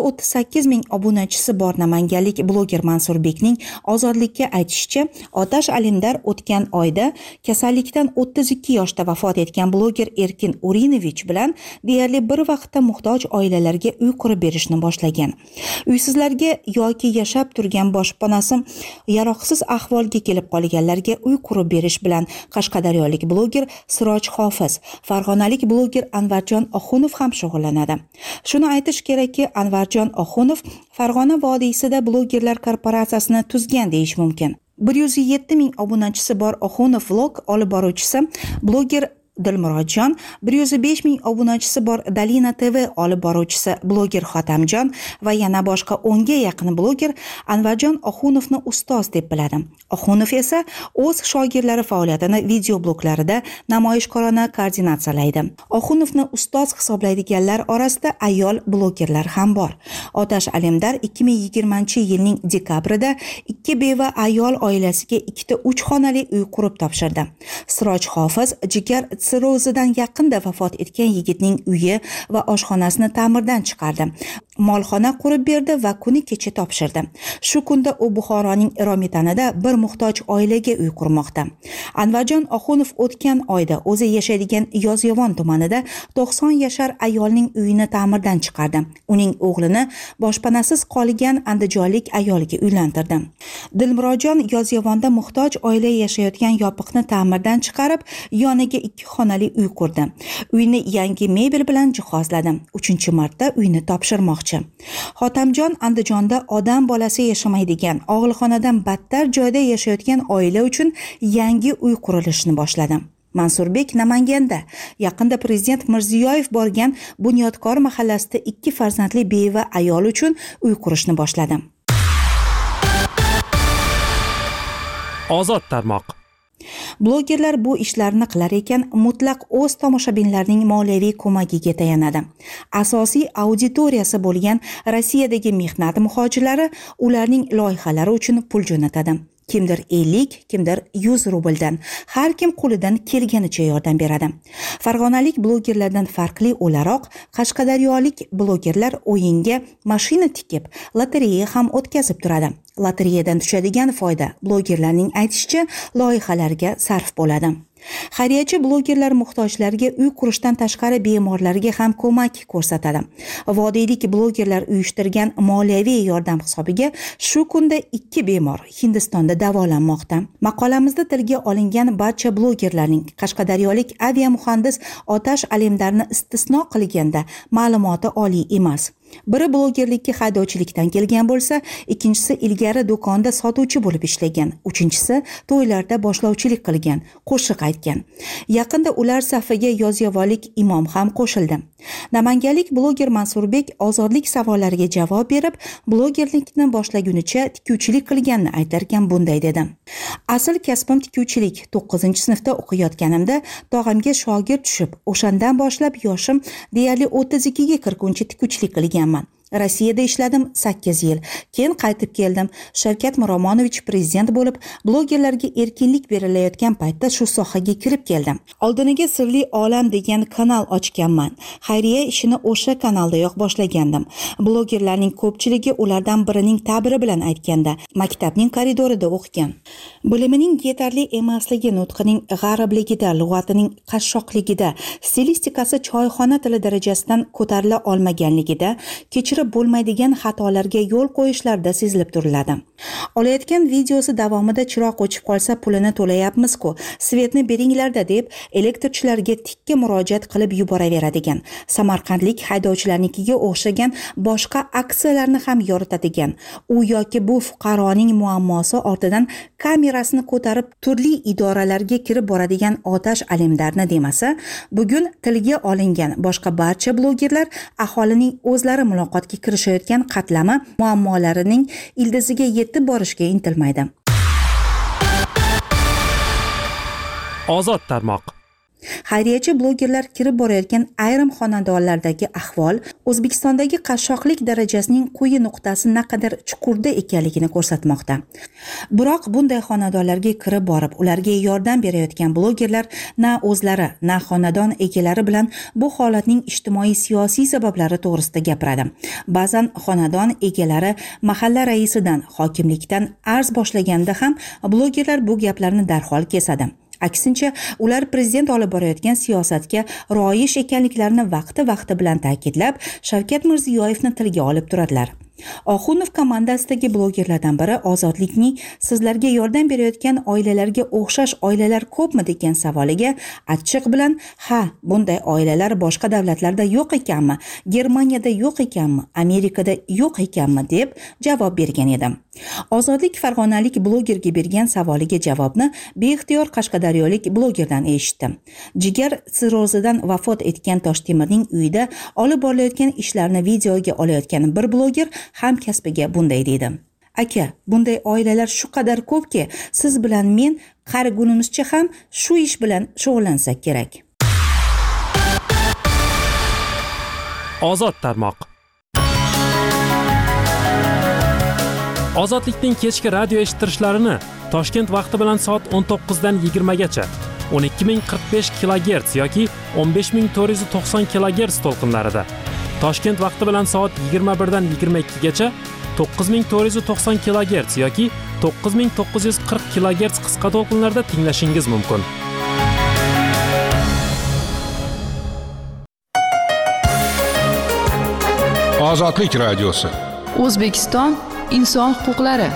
138 ming obunachisi bor namanganlik bloger Mansurbekning Ozodlikka aytishicha, Otash Alimdar o'tgan oyda kasallikdan 32 yoshda vafot etgan bloger Erkin Urinovich bilan deyarli bir vaqtda muhtoj oilalarga uy qurib berishni boshlagan. Uysizlarga yoki yashab turgan boshpanasi yaroqsiz ahvolga kelib qolganlarga uy qurib berish bilan qashqadaryolik bloger Siroj Hofiz, farg'onalik bloger Anvarjon Oxunov ham shug'ullanadi. Shuni aytish kerakki, Anvarjon Oxunov Farg'ona vodiysida blogerlar korporatsiyasini tuzgan deyish mumkin. 107 ming obunachisi bor Oxunov vlog olib boruvchisi bloger Dilmurodjon, 105 ming obunachisi bor Dalina TV olib boruvchisi bloger Xotamjon va yana boshqa 10 ga yaqin bloger Anvarjon Oxunovni ustoz deb biladi. Oxunov esa o'z shogirdlari faoliyatini video bloglarida namoyishkorona koordinatsiyalaydi. Oxunovni ustoz hisoblaydiganlar orasida ayol blogerlar ham bor. Otash Alimdar 2020-yilning dekabrida 2 beva ayol oilasiga 2 ta 3 xonali uy qurib topshirdi. Siroj Hofiz jigar sirrozidan yaqinda vafot etgan yigitning uyi va oshxonasini ta'mirdan chiqardi. Molxona qurib berdi va kuni kecha topshirdi. Shu kunda u Buxoroning Romitanida bir muhtoj oilaga uy qurmoqda. Anvarjon Oxunov o'tgan oyda o'zi yashaydigan Yozyovon tumanida 90 yashar ayolning uyini ta'mirdan chiqardi. Uning o'g'lini boshpanasiz qolgan andijonlik ayolga uylantirdi. Dilmurodjon Yozyovonda muhtoj oila yashayotgan yopiqni ta'mirdan chiqarib, yoniga 2 xonali uy qurdi. Uyni yangi mebel bilan jihozladi. 3-marta uyni topshirmoqchi. Xotamjon Andijonda odam bolasi yashamaydigan, og'ilxonadan battar joyda yashayotgan oila uchun yangi uy qurilishini boshladi. Mansurbek Namanganda yaqinda Prezident Mirziyoyev borgan Bunyodkor mahallasida 2 farzandli beva ayol uchun uy qurishni boshladi. Ozod tarmoq. Blogerlar bu ishlarni qilar ekan, mutlaq o'z tomoshabinlarining moliyaviy ko'magiga tayanadi. Asosiy auditoriyasi bo'lgan Rossiyadagi mehnat muhojirlari ularning loyihalari uchun pul jo'natadi. Kimdir 50, kimdir 100 rubldan, har kim qo'lidan kelganicha yordam beradi. Farg'onalik blogerlardan farqli o'laroq, qashqadaryolik blogerlar o'yinga mashina tikib, lotereya ham o'tkazib turadi. Lotereyadan tushadigan foyda blogerlarning aytishicha loyihalarga sarf bo'ladi. Xayriyachi blogerlar muhtojlarga uy qurishdan tashqari bemorlarga ham ko'mak ko'rsatadi. Vodiylik blogerlar uyushtirgan moliyaviy yordam hisobiga shu kunda 2 bemor Hindistonda davolanmoqda. Maqolamizda tilga olingan barcha blogerlarning qashqadaryolik aviamuhandis Otash Alimdarni istisno qilganda ma'lumoti oliy emas. Biri blogerlikka haydovchilikdan kelgan bo'lsa, ikkinchisi ilgari do'konda sotuvchi bo'lib ishlagan, uchinchisi to'ylarda boshlovchilik qilgan, qo'shiq aytgan. Yaqinda ular safiga yozyovonlik imom ham qo'shildi. Namanganlik bloger Mansurbek ozodlik savollariga javob berib, blogerlikni boshlagunicha tikuvchilik qilganini aytarkan bunday dedi. Asl kasbim tikuvchilik. 9-sinfda o'qiyotganimda tog'amga shogird tushib, o'shandan boshlab yoshim deyarli 32 ga kirguncha tikuvchilik qilganman. Rossiyada ishladim 8 yil. Keyin qaytib keldim. Shavkat Miromonovich prezident bo'lib, blogerlarga erkinlik berilayotgan paytda shu sohaga kirib keldim. Oldiniga Sirli olam degan kanal ochganman. Xayriya ishini o'sha kanaldayoq boshlagandim. Blogerlarning ko'pchiligi ulardan birining ta'biri bilan aytganda, maktabning koridorida o'qigan. Bilimining yetarli emasligi, nutqining g'aribligida, lug'atining qashshoqligida, stilistikasi choyxona tili darajasidan ko'tarila olmaganligida, bo'lmaydigan xatolarga yo'l qo'yishlarda sezilib turiladi. Olayotgan videosi davomida chiroq o'chib qolsa pulini to'layapmiz-ku, svetni beringlarda deb elektrchilarga tikka murojaat qilib yuboraveradigan. Samarqandlik haydovchilarnikiga o'xshagan boshqa aksiyalarni ham yoritadigan. U yoki bu fuqaroning muammosi ortidan kamerasini ko'tarib turli idoralarga kirib boradigan Otash Alimdarni demasa, bugun tilga olingan boshqa barcha blogerlar aholining o'zlari muloqotga kirishayotgan qatlami muammolarining ildiziga yetib borishga intilmaydi. Ozod tarmoq. Xayriyachi blogerlar kirib borayotgan ayrim xonadonlardagi ahvol O'zbekistondagi qashshoqlik darajasining quyi nuqtasi naqadar chuqurda ekanligini ko'rsatmoqda. Biroq bunday xonadonlarga kirib borib, ularga yordam berayotgan blogerlar na o'zlari, na xonadon egalari bilan bu holatning ijtimoiy-siyosiy sabablari to'g'risida gapiradi. Ba'zan xonadon egalari mahalla raisidan, hokimlikdan arz boshlaganda ham blogerlar bu gaplarni darhol kesadi. Aksincha, ular prezident olib borayotgan siyosatga rioya ekanliklarini vaqti bilan ta'kidlab, Shavkat Mirziyoyevni tilga olib turadilar. Oxunov komandasidagi blogerlardan biri Ozodlikning sizlarga yordam berayotgan oilalarga o'xshash oilalar ko'pmi degan savoliga achchiq bilan ha, bunday oilalar boshqa davlatlarda yo'q ekanmi, Germaniyada yo'q ekanmi, Amerikada yo'q ekanmi deb javob bergan edim. Ozodlik farg'onalik blogerga bergan savoliga javobni beixtiyor qashqadaryolik blogerdan eshitdim. Jigar sirrozidan vafot etgan Toshtemirning uyida olib borilayotgan ishlarni videoga olayotgan bir bloger hamkasbiga bunday dedi. Aka, bunday oilalar shu qadar ko'pki, siz bilan men qarigunimizcha ham shu ish bilan shug'ullansak kerak. Ozod tarmoq. Ozodlikning kechki radio eshittirishlarini Toshkent vaqti bilan soat 19 dan 20 gacha 12045 kHz yoki 15490 kHz to'lqinlarida, Toshkent vaqti bilan soat 21 dan 22 gacha 9490 kHz yoki 9940 kHz qisqa to'lqinlarda tinglashingiz mumkin. Ozodlik radiosi. O'zbekiston inson huquqlari.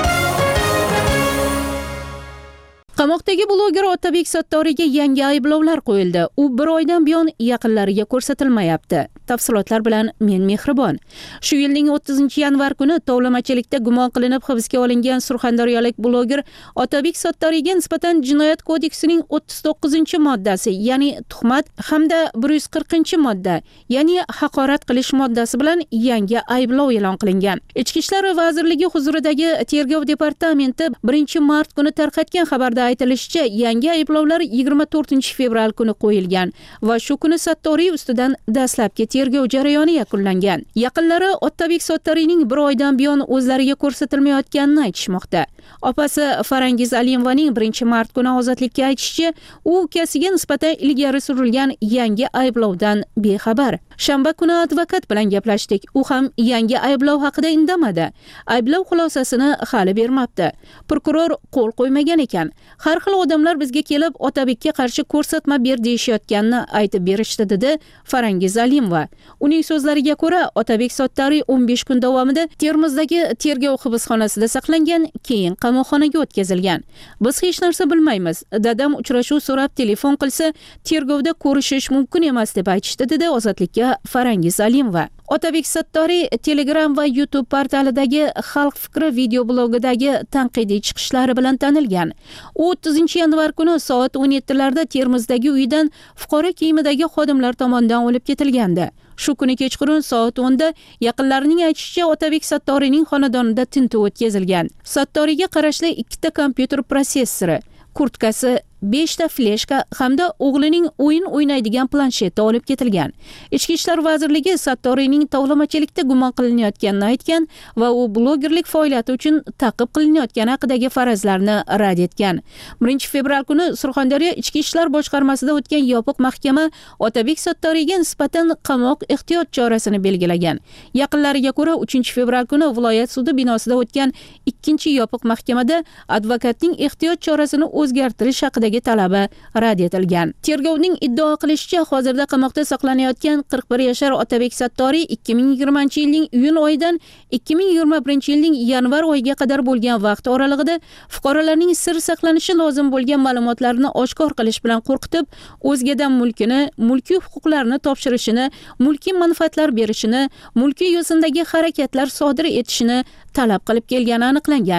Qamoqdagi bloger Otabek Sattoriga yangi ayblovlar qo'yildi. U bir oydan buyon yaqinlariga ko'rsatilmayapti. Tafsilotlar bilan men Mehribon. Shu yilning 30-yanvar kuni tovlamachilikda gumon qilinib hibsga olingan surxondaryolik bloger Otabek Sattoriga nisbatan Jinoyat kodeksining 39-moddasi, ya'ni tuhmat hamda 140-modda, ya'ni haqorat qilish moddasi bilan yangi ayblov e'lon qilingan. Ichki ishlar vazirligi huzuridagi Tergov departamenti 1-mart kuni tarqatgan xabarda aytilishicha, yangi ayblovlar 24-fevral kuni qo'yilgan va shu kuni Sattoriy ustidan dastlabki tergov jarayoni yakunlangan. Yaqinlari Otabek Sattoriyning bir oydan buyon o'zlariga ko'rsatilmayotganini aytishmoqda. Opasi Farangiz Alimovaning 1-mart kuni Ozodlikka aytishicha, u ukasiga nisbatan ilgari surilgan yangi ayblovdan bexabar. Shanba kuni advokat bilan gaplashdik. U ham yangi ayblov haqida indamadi. Ayblov xulosasini hali bermabdi. Prokuror qo'l qo'ymagan ekan. Har xil odamlar bizga kelib Otabekka qarshi ko'rsatma ber deyishayotganini aytib berishdi, dedi Farangiz Alimova. Uning so'zlariga ko'ra, Otabek Sattoriy 15 kun davomida Termizdagi tergov hibsxonasida saqlangan, keyin qamoqxonaga o'tkazilgan. Biz hech narsa bilmaymiz. Dadam uchrashuv so'rab telefon qilsa, tergovda ko'rishish mumkin emas deb aytishdi, dedi Ozodlikka Farangiz Alimova. Otabek Sattoriy Telegram va YouTube portalidagi Xalq fikri video blogidagi tanqidiy chiqishlari bilan tanilgan. U 30-yanvar kuni soat 17larda Termizdagi uyidan fuqaro kiyimidagi xodimlar tomonidan olib ketilgandi. Shu kuni kechqurun soat 10da yaqinlarining aytishicha, Otabek Sattoriyning xonadonida tintuv o'tkazilgan. Sattoriyga qarashli 2 ta kompyuter protsessori, kurtkasi, 5 ta fleshka hamda o'g'lining o'yin o'ynaydigan plansheti olib ketilgan. Ichki ishlar vazirligi Sattoriyning tovlamachilikda gumon qilinayotganini aytgan va u blogerlik faoliyati uchun ta'qib qilinayotgani haqidagi farazlarni rad etgan. 1-fevral kuni Surxondaryo ichki ishlar boshqarmasida o'tgan yopiq mahkama Otabek Sattoriyga nisbatan qamoq ehtiyot chorasini belgilagan. Yaqinlariga ko'ra 3-fevral kuni viloyat sudi binosida o'tgan 2-yopiq mahkamada advokatning ehtiyot chorasini o'zgartirish haqida talabi rad etilgan. Tergovning iddao qilishicha, hozirda qamoqda saqlanayotgan 41 yashar Otabek Sattoriy 2020-yilning iyun oyidan 2021-yilning yanvar oyiga qadar bo'lgan vaqt oralig'ida fuqarolarning sir saqlanishi lozim bo'lgan ma'lumotlarni oshkor qilish bilan qo'rqitib, o'zgadan mulkini, mulkiy huquqlarini topshirishini, mulkiy manfaatlar berishini, mulkiy yo'sindagi harakatlar sodir etishini talab qilib kelgani aniqlangan.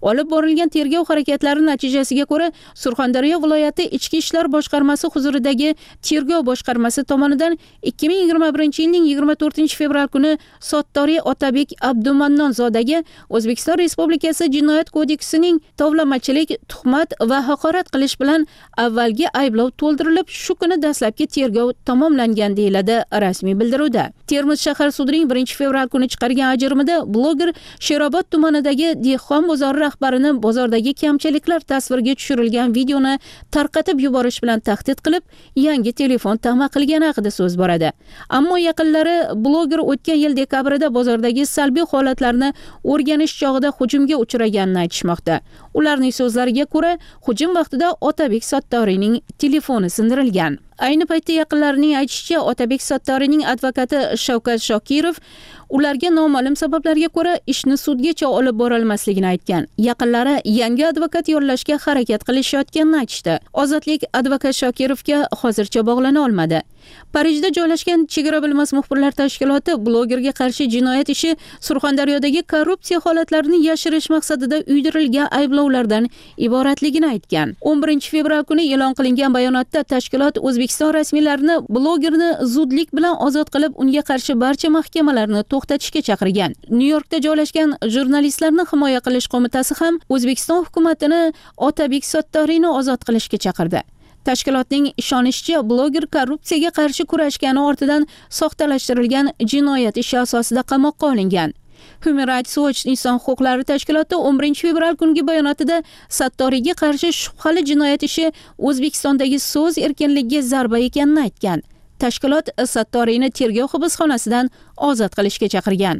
Olib borilgan tergov harakatlari natijasiga ko'ra, Surxondaryo viloyati Ichki ishlar boshqarmasi huzuridagi tergov boshqarmasi tomonidan 2021-yilning 24-fevral kuni Sottoriy Otabek Abdumanonzodaga O'zbekiston Respublikasi Jinoyat kodeksining tovlamachilik, tuhmat va haqorat qilish bilan avvalgi ayblov to'ldirilib, shu kuni dastlabki tergov tamomlangan deyiladi rasmiy bildiruvda. Termiz shahar sudining 1-fevral kuni chiqargan ajrimida bloger Sherobod tumanidagi dehqon bozori rahbarini bozordagi kamchiliklar tasvirga tushirilgan videoni tarqatib yuborish bilan tahdid qilib, yangi telefon tamma qilgani haqida so'z boradi. Ammo yaqinlari bloger o'tgan yil dekabrida bozordagi salbiy holatlarni o'rganish chog'ida hujumga uchraganini aytishmoqda. Ularning so'zlariga ko'ra, hujum vaqtida Otabek Sattoriyning telefoni sindirilgan. Ayni paytda yaqinlarining aytishicha, Otabek Sattoriyning advokati Shavkat Shokirov ularga noma'lum sabablarga ko'ra ishni sudgacha olib borolmasligini aytgan. Yaqinlari yangi advokat yollashga harakat qilishayotganini aytishdi. Ozodlik advokat Shokirovga hozircha bog'lana olmadi. Parijda joylashgan Chegara bilmas muxbirlar tashkiloti blogerga qarshi jinoyat ishi Surxondaryodagi korrupsiya holatlarini yashirish maqsadida uydirilgan ayblovlardan iboratligini aytgan. 11-fevral kuni e'lon qilingan bayonotda tashkilot O'zbekiston rasmiylarini blogerni zudlik bilan ozod qilib, unga qarshi barcha mahkamalarni to'xtatishga chaqirgan. Nyu-Yorkda joylashgan jurnalistlarni himoya qilish qo'mitasi ham O'zbekiston hukumatini Otabek Sattoriyni ozod qilishga chaqirdi. Tashkilotning ishonishicha, bloger korrupsiyaga qarshi kurashgani ortidan soxtalashtirilgan jinoyat ishi asosida qamoqqa olingan. Human Rights Watch inson huquqlari tashkiloti 11-fevral kungi bayonotida Sattoriyga qarshi shubhali jinoyat ishi O'zbekistondagi so'z erkinligiga zarba ekanini aytgan. Tashkilot Sattoriyni tergov hibsxonasidan ozod qilishga chaqirgan.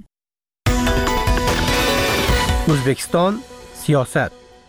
O'zbekiston siyosat.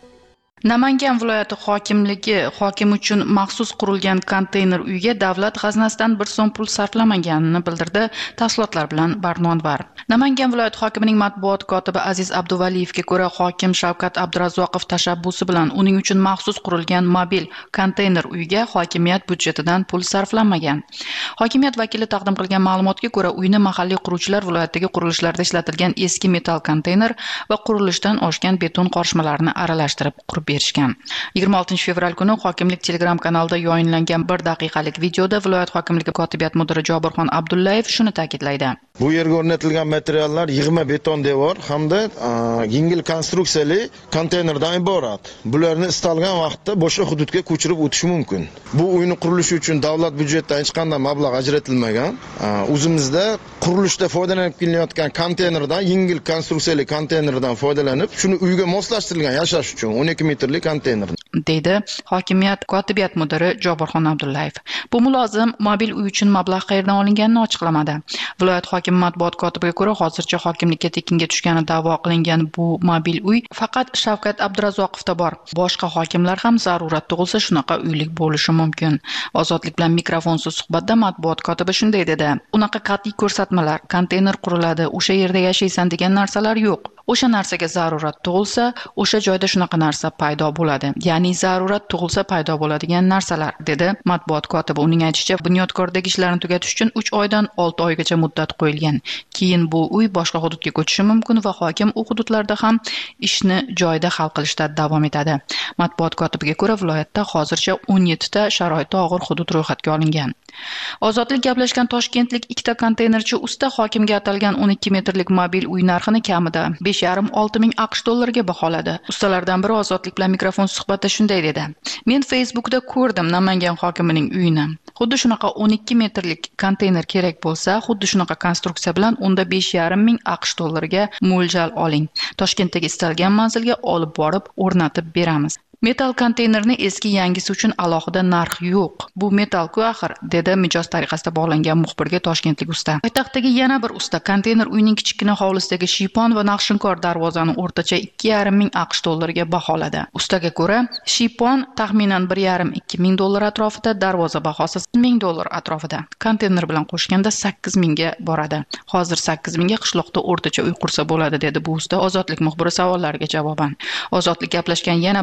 Namangan viloyati hokimligi hokim uchun maxsus qurilgan konteyner uyga davlat g'aznasidan 1 so'm pul sarflamaganini bildirdi. Tafsilotlar bilan Barnonvar. Namangan viloyati hokimining matbuot kotibi Aziz Abduvaliyevga ko'ra, hokim Shavkat Abdurazzoqov tashabbusi bilan uning uchun maxsus qurilgan mobil konteyner uyga hokimiyat budjetidan pul sarflanmagan. Hokimiyat vakili taqdim qilgan ma'lumotga ko'ra, uyni mahalliy quruvchilar viloyatdagi qurilishlarda ishlatilgan eski metal konteyner va qurilishdan oshgan beton qorishmalarini aralashtirib qurib berishgan. 26-fevral kuni hokimlik Telegram kanalida yayınlangan 1 daqiqalik videoda viloyat hokimligi kotibiyat mudiri Jobirxon Abdullayev shuni ta'kidlaydi. Bu yerga o'rnatilgan materiallar yig'ma beton devor hamda yengil konstruksiyali konteynerdan iborat. Bularni istalgan vaqtda boshqa hududga ko'chirib o'tish mumkin. Bu uyni qurilishi uchun davlat byudjetidan hech qanday mablag' ajratilmagan. O'zimizda qurilishda foydalanib kelinayotgan konteynerdan, yengil konstruksiyali konteynerdan foydalanib, shuni uyga moslashtirilgan yashash uchun 12 metrli konteyner, deydi hokimiyat kotibiyat mudiri Jobirxon Abdullayev. Bu mulozim mobil uy uchun mablag' qayerdan olinganini ochiqlamadi. Viloyat hokimi matbuot kotibiga ko'ra, hozircha hokimlikka tekinga tushgani da'vo qilingan bu mobil uy faqat Shavkat Abdurazzoqovda bor. Boshqa hokimlar ham zarurat tug'ilsa shunaqa uylik bo'lishi mumkin. Ozodlik bilan mikrofonsiz suhbatda matbuot kotibi shunday dedi: "Unaqa qat'iy ko'rsatmalar, konteyner quriladi, o'sha yerda yashaysan degan narsalar yo'q. O'sha narsaga zarurat tug'ilsa, o'sha joyda shunaqa narsa paydo bo'ladi. Ya'ni zarurat tug'ilsa paydo bo'ladigan narsalar", dedi matbuot kotibi. Uning aytishicha, bunyodkordagi ishlarni tugatish uchun 3 oydan 6 oygacha muddat qo'yilgan. Keyin bu uy boshqa hududga ko'chishi mumkin va hokim u hududlarda ham ishni joyida hal qilishda davom etadi. Matbuot kotibiga ko'ra, viloyatda hozircha 17 ta sharoiti og'ir hudud ro'yxatga olingan. Ozodlik gaplashgan toshkentlik 2 ta konteynerchi usta hokimga atalgan 12 metrlik mobil uy narxini kamida 5,5-6 ming AQSh dollariga baholadi. Ustalardan biri Ozodlik bilan mikrofon suhbatda shunday dedi: "Men Facebookda ko'rdim Namangan hokimining uyini. Xuddi shunaqa 12 metrlik konteyner kerak bo'lsa, xuddi shunaqa konstruksiya bilan unda 5,5 ming AQSh dollariga mo'ljal oling. Toshkentdagi istalgan manzilga olib borib o'rnatib beramiz. Metal konteynerni eski yangisi uchun alohida narx yo'q. Bu metal-ku axir", dedi mijoz tariqasida bog'langan muxbirga toshkentlik usta. Poytaxtdagi yana bir usta konteyner uyning kichkina hovlisidagi shiypon va naqshinkor darvozani o'rtacha 2,5 ming AQSh dollariga baholadi. Ustaga ko'ra, shiypon taxminan 1,5-2 ming dollar atrofida, darvoza bahosi 1000 dollar atrofida. Konteyner bilan qo'shganda 8 mingga boradi. Hozir 8 mingga qishloqda o'rtacha uy qursa bo'ladi, dedi bu usta Ozodlik muxbiri savollariga javoban. Ozodlik gaplashgan yana bir manba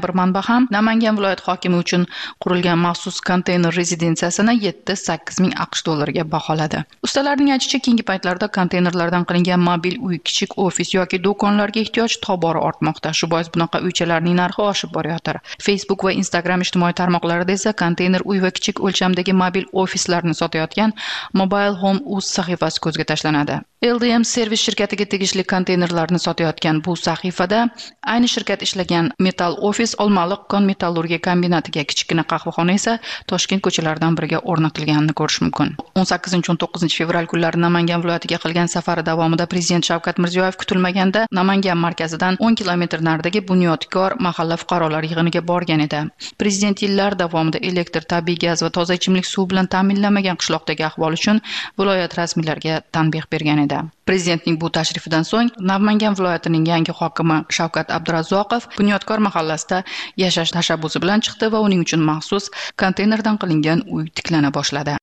ham Namangan viloyat hokimi uchun qurilgan maxsus konteyner rezidensiyasini 7-8 ming AQSh dollariga baholadi. Ustalarning aytishicha, keyingi paytlarda konteynerlardan qilingan mobil uy, kichik ofis yoki do'konlarga ehtiyoj tobora ortmoqda. Shu bois bunaqa uychalarning narxi oshib borayotir. Facebook va Instagram ijtimoiy tarmoqlarida esa konteyner uy va kichik o'lchamdagi mobil ofislarni sotayotgan Mobile Home Uz sahifasi ko'zga tashlanadi. LDM servis shirkatiga tegishli konteynerlarni sotayotgan bu sahifada ayni shirkat ishlagan Metal Office Olmaliq kon metallurgiya kombinatiga, kichkina qahvaxona esa Toshkent ko'chalaridan biriga o'rnatilganini ko'rish mumkin. 18-19 fevral kunlari Namangan viloyatiga qilgan safari davomida Prezident Shavkat Mirziyoyev kutilmaganda Namangan markazidan 10 kilometr naridagi Bunyodkor mahalla fuqarolar yig'iniga borgan edi. Prezident yillar davomida elektr, tabiiy gaz va toza ichimlik suvi bilan ta'minlanmagan qishloqdagi ahvol uchun viloyat rasmiylariga tanbeh bergan edi. Prezidentning bu tashrifidan so'ng Namangan viloyatining yangi hokimi Shavkat Abdurazzoqov Bunyodkor mahallasida yashash tashabbusi bilan chiqdi va uning uchun maxsus konteynerdan qilingan uy tiklana boshladi.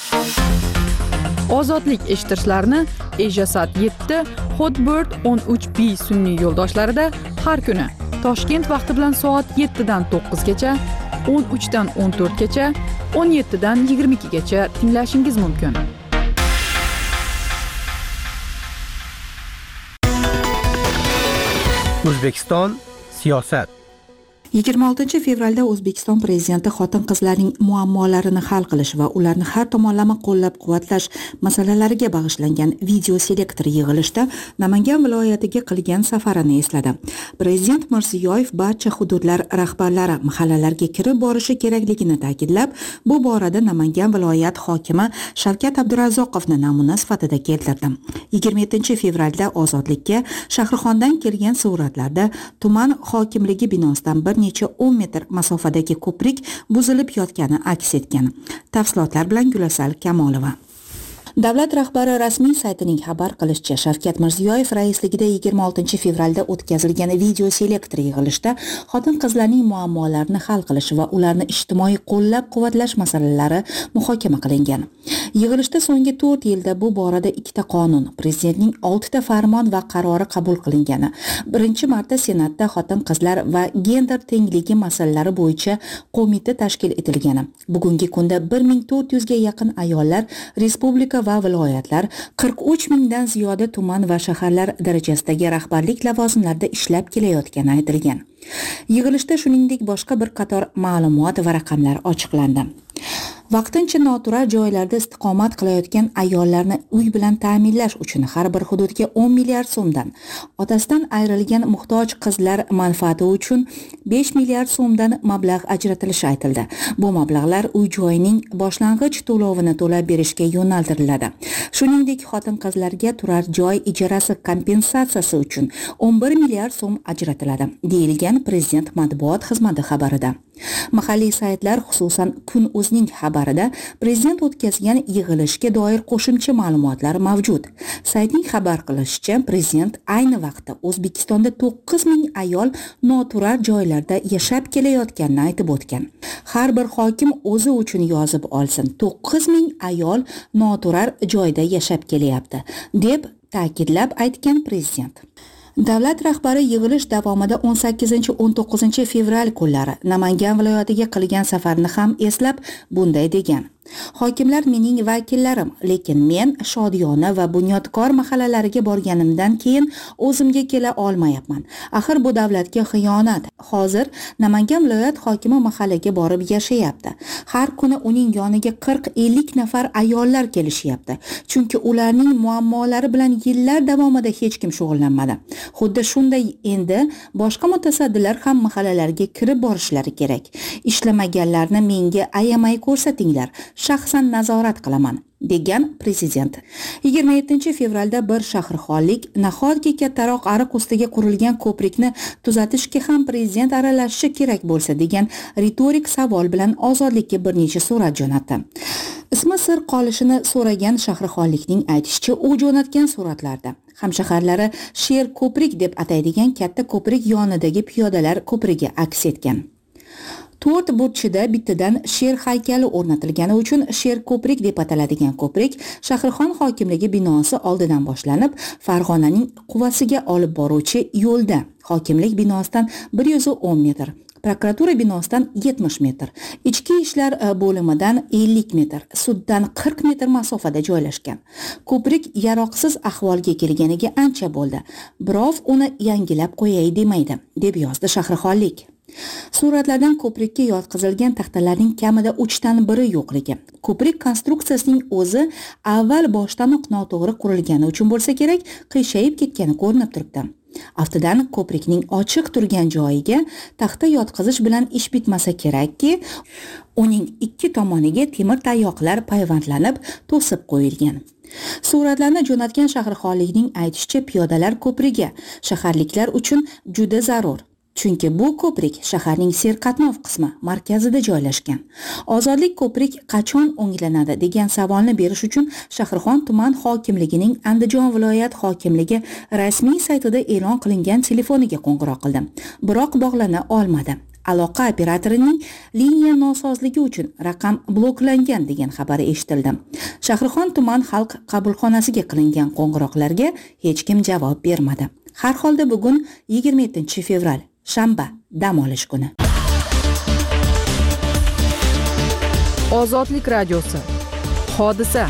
Ozodlik eshittirishlarni Ejasat 7, Hotbird 13B sun'iy yo'ldoshlarida har kuni Toshkent vaqti bilan soat 7 dan 9 gacha, 13 dan 14 gacha, 17 dan 22 gacha tinglashingiz mumkin. O'zbekiston siyosat. 26 fevralda O'zbekiston prezidenti xotin-qizlarning muammolarini hal qilish va ularni har tomonlama qo'llab-quvvatlash masalalariga bag'ishlangan video selektor yig'ilishda Namangan viloyatiga qilgan safarini esladi. Prezident Mirziyoyev barcha hududlar rahbarlari mahallalarga kirib borishi kerakligini ta'kidlab, bu borada Namangan viloyat hokimi Shavkat Abdurazzoqovni namuna sifatida keltirdi. 27 fevralda Ozodlikka Shahrixondan kelgan suratlarda tuman hokimligi binosidan bir necha 10 metr masofadagi ko'prik buzilib yotgani aks etgan. Tafsilotlar bilan Gulasal Kamolova. Davlat rahbari rasmiy saytining xabar qilishicha, Shavkat Mirziyoyev raisligida 26 fevralda o'tkazilgan video selektor yig'ilishda xotin-qizlarning muammolarini hal qilish va ularni ijtimoiy qo'llab-quvvatlash masalalari muhokama qilingan. Yig'ilishda so'nggi 4 yilda bu borada 2 ta qonun, prezidentning 6 ta farmon va qarori qabul qilingani, birinchi marta Senatda xotin-qizlar va gender tengligi masalalari bo'yicha qo'mita tashkil etilgani, bugungi kunda 1400 ga yaqin ayollar respublika va viloyatlar, 43 mingdan ziyoda tuman va shaharlar darajasidagi rahbarlik lavozimlarida ishlab kelayotgani aytilgan. Yig'ilishda shuningdek boshqa bir qator ma'lumot va raqamlar ochiqlandi. Vaqtincha noturar joylarda istiqomat qilayotgan ayollarni uy bilan ta'minlash uchun har bir hududga 10 milliard so'mdan, otasidan ayrilgan muhtoj qizlar manfaati uchun 5 milliard so'mdan mablag' ajratilishi aytildi. Bu mablag'lar uy-joyning boshlang'ich to'lovini to'lab berishga yo'naltiriladi. Shuningdek, xotin-qizlarga turar joy ijarasi kompensatsiyasi uchun 11 milliard so'm ajratiladi, deyilgan Prezident matbuot xizmati xabarida. Mahalliy saytlar, xususan Kun.uzning xabarida prezident o'tkazgan yig'ilishga doir qo'shimcha ma'lumotlar mavjud. Saytning xabar qilishicha, prezident ayni vaqtda O'zbekistonda 9 ming ayol noturar joylarda yashab kelayotganini aytib o'tgan. Har bir hokim o'zi uchun yozib olsin, 9 ming ayol noturar joyda yashab kelyapti, deb ta'kidlab aytgan prezident. Davlat rahbari yig'ilish davomida 18-19 fevral kunlari Namangan viloyatiga qilgan safarini ham eslab bunday degan: Hokimlar mening vakillarim, lekin men Shodiyona va Bunyodkor mahallalariga borganimdan keyin o'zimga kela olmayapman. Axir bu davlatga xiyonat. Hozir Namangan viloyat hokimi mahallaga borib yashayapti. Har kuni uning yoniga 40-50 nafar ayollar kelishyapti. Chunki ularning muammolari bilan yillar davomida hech kim shug'ullanmadi. Xuddi shunday endi boshqa mutasaddilar ham mahallalarga kirib borishlari kerak. Ishlamaganlarni menga ayamay ko'rsatinglar. Shaxsan nazorat qilaman, degan prezident. 27 fevralda bir shahrixonlik nahotki kattaroq ariq ustiga qurilgan ko'prikni tuzatishga ham prezident aralashishi kerak bo'lsa, degan ritorik savol bilan Ozodlikka bir necha surat jo'natdi. Ismi sir qolishini so'ragan shahrixonlikning aytishicha, u jo'natgan suratlarda hamshaharlari Sher ko'prik deb ataydigan katta ko'prik yonidagi piyodalar ko'prigi aks etgan. 4 burchida bittadan sher haykali o'rnatilgani uchun Sher ko'prik deb ataladigan ko'prik Shahrixon hokimligi binosi oldidan boshlanib, Farg'onaning Quvasiga olib boruvchi yo'lda hokimlik binosidan 110 metr, prokuratura binosidan 70 metr, ichki ishlar bo'limidan 50 metr, suddan 40 metr masofada joylashgan. Ko'prik yaroqsiz ahvolga kelganiga ancha bo'ldi. Birov uni yangilab qo'yay demaydi, deb yozdi Shahrixonlik. Suratlardan ko'prikka yotqizilgan taxtalarning kamida 3 dan 1 yo'qligi. Ko'prik konstruksiyasining o'zi avval boshdanoq noto'g'ri qurilgani uchun bo'lsa kerak, qiyshayib ketgani ko'rinib turibdi. Aftidan ko'prikning ochiq turgan joyiga taxta yotqizish bilan ish bitmasa kerakki, uning ikki tomoniga temir tayoqlar payvandlanib to'sib qo'yilgan. Suratlarni jo'natgan Shahrixonlikning aytishicha, piyodalar ko'prigi shaharliklar uchun juda zarur. Chunki bu ko'prik shaharning serqatnov qismi markazida joylashgan. Ozodlik ko'prik qachon o'nglanadi degan savolni berish uchun Shahrixon tuman hokimligining Andijon viloyat hokimligi rasmiy saytida e'lon qilingan telefoniga qo'ng'iroq qildim. Biroq bog'lana olmadi. Aloqa operatorining liniya nosozligi uchun raqam bloklangan degan xabari eshitildi. Shahrixon tuman xalq qabulxonasiga qilingan qo'ng'iroqlarga hech kim javob bermadi. Har holda bugun 27 fevral shanba, dam olish kuni. Ozodlik radiosi. Hodisa.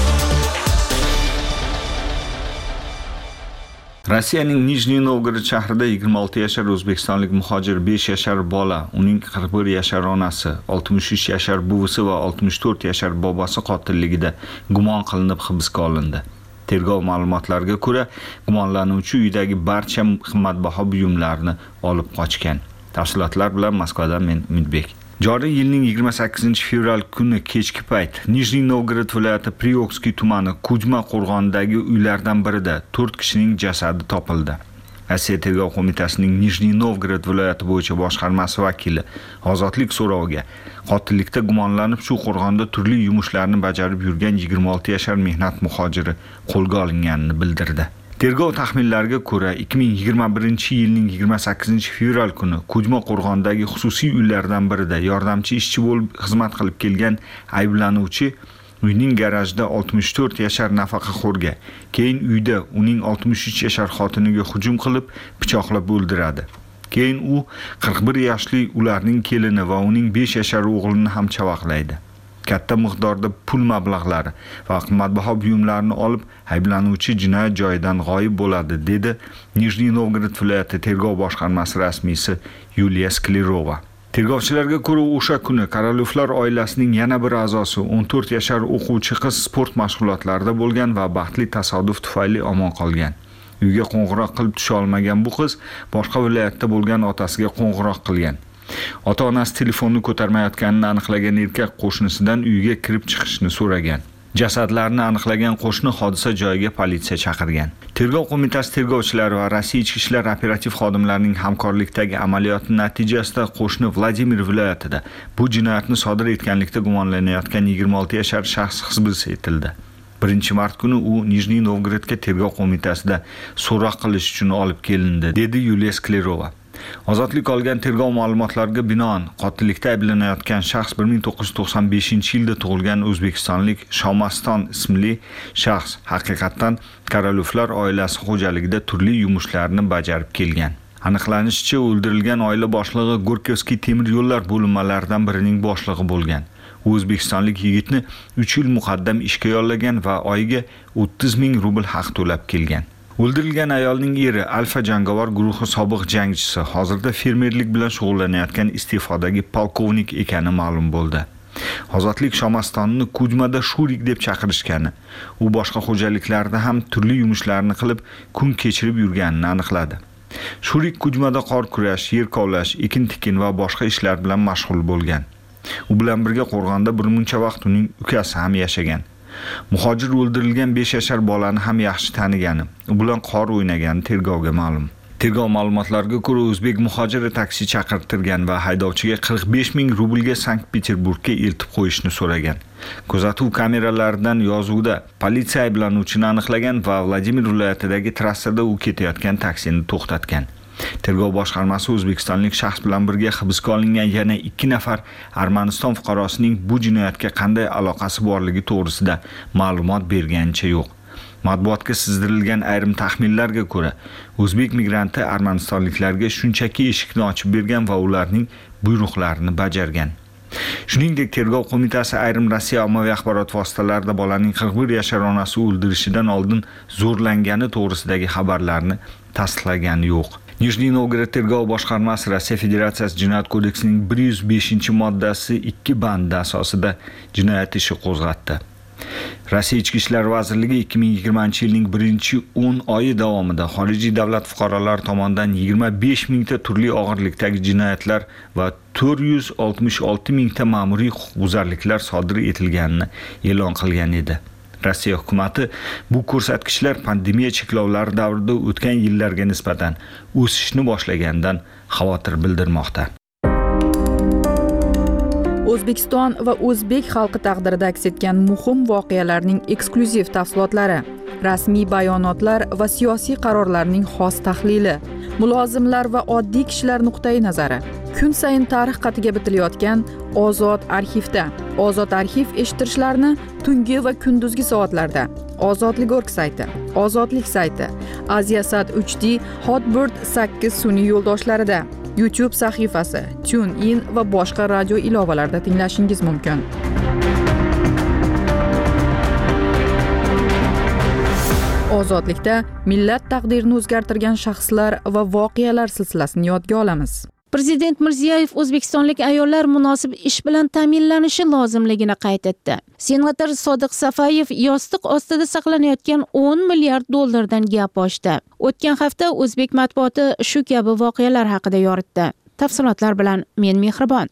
Rossiyaning Nijniy Novgorod shahrida 26 yashar o'zbekistonlik muhojir 5 yashar bola, uning 41 yashar onasi, 63 yashar buvisi va 64 yashar bobosi qotilligida gumon qilinib hibsga olindi. Tergov ma'lumotlariga ko'ra, gumonlanuvchi uydagi barcha qimmatbaho buyumlarni olib qochgan. Tafsilotlar bilan Moskvadan men Umidbek. Joriy yilning 28 fevral kuni kechki payt Nijniy Novgorod viloyati Priyokskiy tumani Kujma qo'rg'onidagi uylardan birida 4 kishining jasadi topildi. Rossiya Tergov qo'mitasining Nijniy Novgorod viloyati bo'yicha boshqarmasi vakili ozodlik so'roviga qotillikda gumonlanib shu qo'rg'onda turli yumushlarni bajarib yurgan 26 yashar mehnat muhojiri qo'lga olinganini bildirdi. Tergov taxminlariga ko'ra 2021-yilning 28 fevral kuni Kujma qo'rg'onidagi xususiy uylardan birida yordamchi ishchi bo'lib xizmat qilib kelgan ayblanuvchi uyning garajida 64 yashar nafaqaxo'rga, keyin uyda uning 63 yashar xotiniga hujum qilib, pichoqlab o'ldiradi. Keyin u 41 yoshli ularning kelini va uning 5 yashar o'g'lini ham chavaqlaydi. Katta miqdorda pul mablag'lari va qimmatbaho buyumlarni olib, ayblanuvchi jinoyat joyidan g'oyib bo'ladi, dedi Nijniy Novgorod viloyati tergov boshqarmasi rasmiysi Yuliya Sklerova. Tergovchilarga ko'ra, o'sha kuni Korolyovlar oilasining yana bir a'zosi 14 yashar o'quvchi qiz sport mashg'ulotlarida bo'lgan va baxtli tasodif tufayli omon qolgan. Uyga qo'ng'iroq qilib tusha olmagan bu qiz boshqa viloyatda bo'lgan otasiga qo'ng'iroq qilgan. Ota-onasi telefonni ko'tarmayotganini aniqlagan erkak qo'shnisidan uyiga kirib chiqishni so'ragan. Jasadlarni aniqlagan qo'shni hodisa joyiga politsiya chaqirgan. Tergov qo'mitasi tergovchilari va Rossiya ichki ishlar operativ xodimlarining hamkorlikdagi amaliyoti natijasida qo'shni Vladimir viloyatida bu jinoyatni sodir etganlikda gumonlanayotgan 26 yashar shaxs hibs etildi. 1-mart kuni u Nijniy Novgorodga tergov qo'mitasida so'roq qilish uchun olib kelindi, dedi Yuliya Sklerova. Ozodlik olgan tergov ma'lumotlariga binoan qotillikda ayblanayotgan shaxs 1995-yilda tug'ilgan o'zbekistonlik Shomaston ismli shaxs haqiqatan Korolyovlar oilasi xo'jaligida turli yumushlarni bajarib kelgan. Aniqlanishicha, o'ldirilgan oila boshlig'i Gorkovskiy temir yo'llar bo'linmalaridan birining boshlig'i bo'lgan. U o'zbekistonlik yigitni 3 yil muqaddam ishga yollagan va oyiga 30 ming rubl haq to'lab kelgan. O'ldirilgan ayolning eri Alfa jangovar guruhi sobiq jangchisi, hozirda fermerlik bilan shug'ullanayotgan iste'fodagi polkovnik ekani ma'lum bo'ldi. Ozodlik Shomastonni Kujmada Shurik deb chaqirishgani, u boshqa xo'jaliklarda ham turli yumushlarni qilib kun kechirib yurganini aniqladi. Shurik Kujmada qor kurash, yer kovlash, ekin-tikin va boshqa ishlar bilan mashg'ul bo'lgan. U bilan birga qo'rg'onda bir muncha vaqt uning ukasi ham yashagan. Muhojir o'ldirilgan 5 yashar bolani ham yaxshi tanigani, u bilan qor o'ynagani tergovga ma'lum. Tergov ma'lumotlariga ko'ra, o'zbek muhojiri taksi chaqirtirgan va haydovchiga 45 ming rublga Sankt-Peterburgga eltib qo'yishni so'ragan. Kuzatuv kameralaridan yozuvda politsiya ayblanuvchini aniqlagan va Vladimir viloyatidagi trassada u ketayotgan taksini to'xtatgan. Tergov boshqarmasi o'zbekistonlik shaxs bilan birga hibsga olingan yana 2 nafar Armaniston fuqarosining bu jinoyatga qanday aloqasi borligi to'g'risida ma'lumot berganicha yo'q. Matbuotga sizdirilgan ayrim taxminlarga ko'ra, o'zbek migranti armanistonliklarga shunchaki eshikni ochib bergan va ularning buyruqlarini bajargan. Shuningdek, Tergov qo'mitasi ayrim Rossiya ommaviy axborot vositalarida bolaning 41 yashar onasi o'ldirishidan oldin zo'rlangani to'g'risidagi xabarlarni tasdiqlagani yo'q. Nijniy Novgorod tergov boshqarmasi Rossiya Federatsiyasi Jinoyat kodeksining 105-moddasi 2 bandi asosida jinoyat ishi qo'zg'atdi. Rossiya Ichki ishlar vazirligi 2020-yilning 1-10 oyi davomida xorijiy davlat fuqarolari tomonidan 25 mingta turli og'irlikdagi jinoyatlar va 466 mingta ma'muriy huquqbuzarliklar sodir etilganini e'lon qilgan edi. Rossiya hukumatı bu ko'rsatkichlar pandemiya cheklovlari davrida o'tgan yillarga nisbatan o'sishni boshlaganidan xavotir bildirmoqda. O'zbekiston va o'zbek xalqi taqdirida aks etgan muhim voqealarning eksklyuziv tafsilotlari, rasmiy bayonotlar va siyosiy qarorlarning xos tahlili, mulozimlar va oddiy kishilar nuqtai nazari. Kun sayin tarix qatiga bitilayotgan Ozod arxivda. Ozod arxiv eshittirishlarni tungi va kunduzgi soatlarda. Ozodlik.org sayti, Ozodlik sayti, Aziasat 3D, Hotbird 8 sun'iy yo'ldoshlarida, YouTube sahifasi, TuneIn va boshqa radio ilovalarida tinglashingiz mumkin. Ozodlikda millat taqdirini o'zgartirgan shaxslar va voqealar silsilasini yodga olamiz. Prezident Mirziyoyev o'zbekistonlik ayollar munosib ish bilan ta'minlanishi lozimligini qayd etdi. Senator Sodiq Safayev yostiq ostida saqlanayotgan 10 milliard dollardan gap ochdi. O'tgan hafta o'zbek matbuoti shu kabi voqealar haqida yoritdi. Tafsilotlar bilan men Mehribon.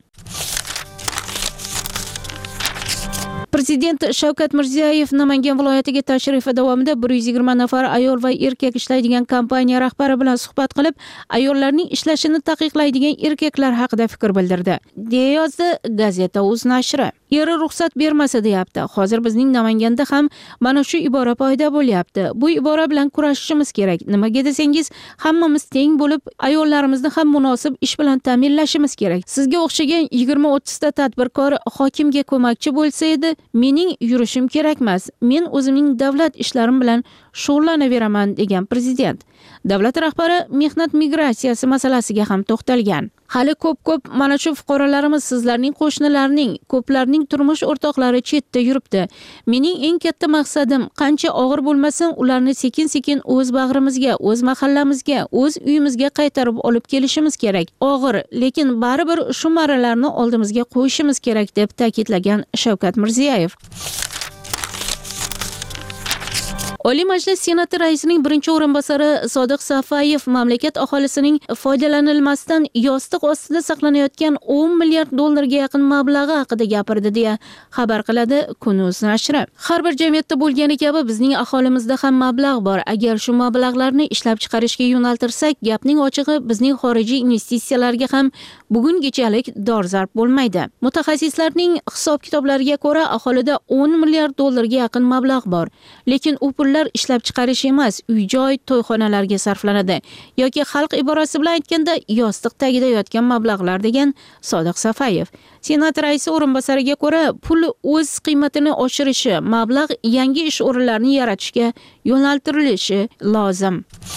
Prezident Shavkat Mirziyoyev Namangan viloyatiga tashrifi davomida 120 nafar ayol va erkak ishlaydigan kompaniya rahbari bilan suhbat qilib, ayollarning ishlashini taqiqlaydigan erkaklar haqida fikr bildirdi, deya yozdi Gazeta.uz nashri. Eri ruxsat bermasa deyapti. Hozir bizning Namanganda ham mana shu ibora paydo bo'lyapti. Bu ibora bilan kurashishimiz kerak. Nimaga desangiz, hammamiz teng bo'lib, ayollarimizni ham munosib ish bilan ta'minlashimiz kerak. Sizga o'xshagan 20-30 ta tadbirkor hokimga ko'makchi bo'lsa edi, mening yurishim kerak emas. Men o'zimning davlat ishlarim bilan shug'ullanaveraman, degan prezident. Davlat rahbari mehnat migratsiyasi masalasiga ham to'xtalgan. Hali ko'p mana shu fuqarolarimiz sizlarning qo'shnilarning, ko'plarning turmush o'rtoqlari chetda yuribdi. Mening eng katta maqsadim qancha og'ir bo'lmasin, ularni sekin-sekin o'z bag'rimizga, o'z mahallamizga, o'z uyimizga qaytarib olib kelishimiz kerak. Og'ir, lekin baribir shu marralarni oldimizga qo'yishimiz kerak, deb ta'kidlagan Shavkat Mirziyoyev. Oliy Majlis Senati raisining birinchi o'rinbosari Sodiq Safayev mamlakat aholisining foydalanilmasdan yostiq ostida saqlanayotgan 10 milliard dollarga yaqin mablag'i haqida gapirdi, deya xabar qiladi Kun.uz nashri. Har bir jamiyatda bo'lgani kabi bizning aholimizda ham mablag' bor. Agar shu mablag'larni ishlab chiqarishga yo'naltirsak, gapning ochig'i bizning xorijiy investitsiyalarga ham bugungichalik dolzarb bo'lmaydi. Mutaxassislarning hisob-kitoblariga ko'ra, aholida 10 milliard dollarga yaqin mablag' bor. Lekin u pullar ishlab chiqarish emas, uy-joy, to'yxonalarga sarflanadi yoki xalq iborasi bilan aytganda yostiq tagida yotgan mablag'lar, degan Sodiq Safayev. Senat raisi o'rinbosariga ko'ra, pul o'z qiymatini oshirishi, mablag' yangi ish o'rinlarini yaratishga yo'naltirilishi lozim.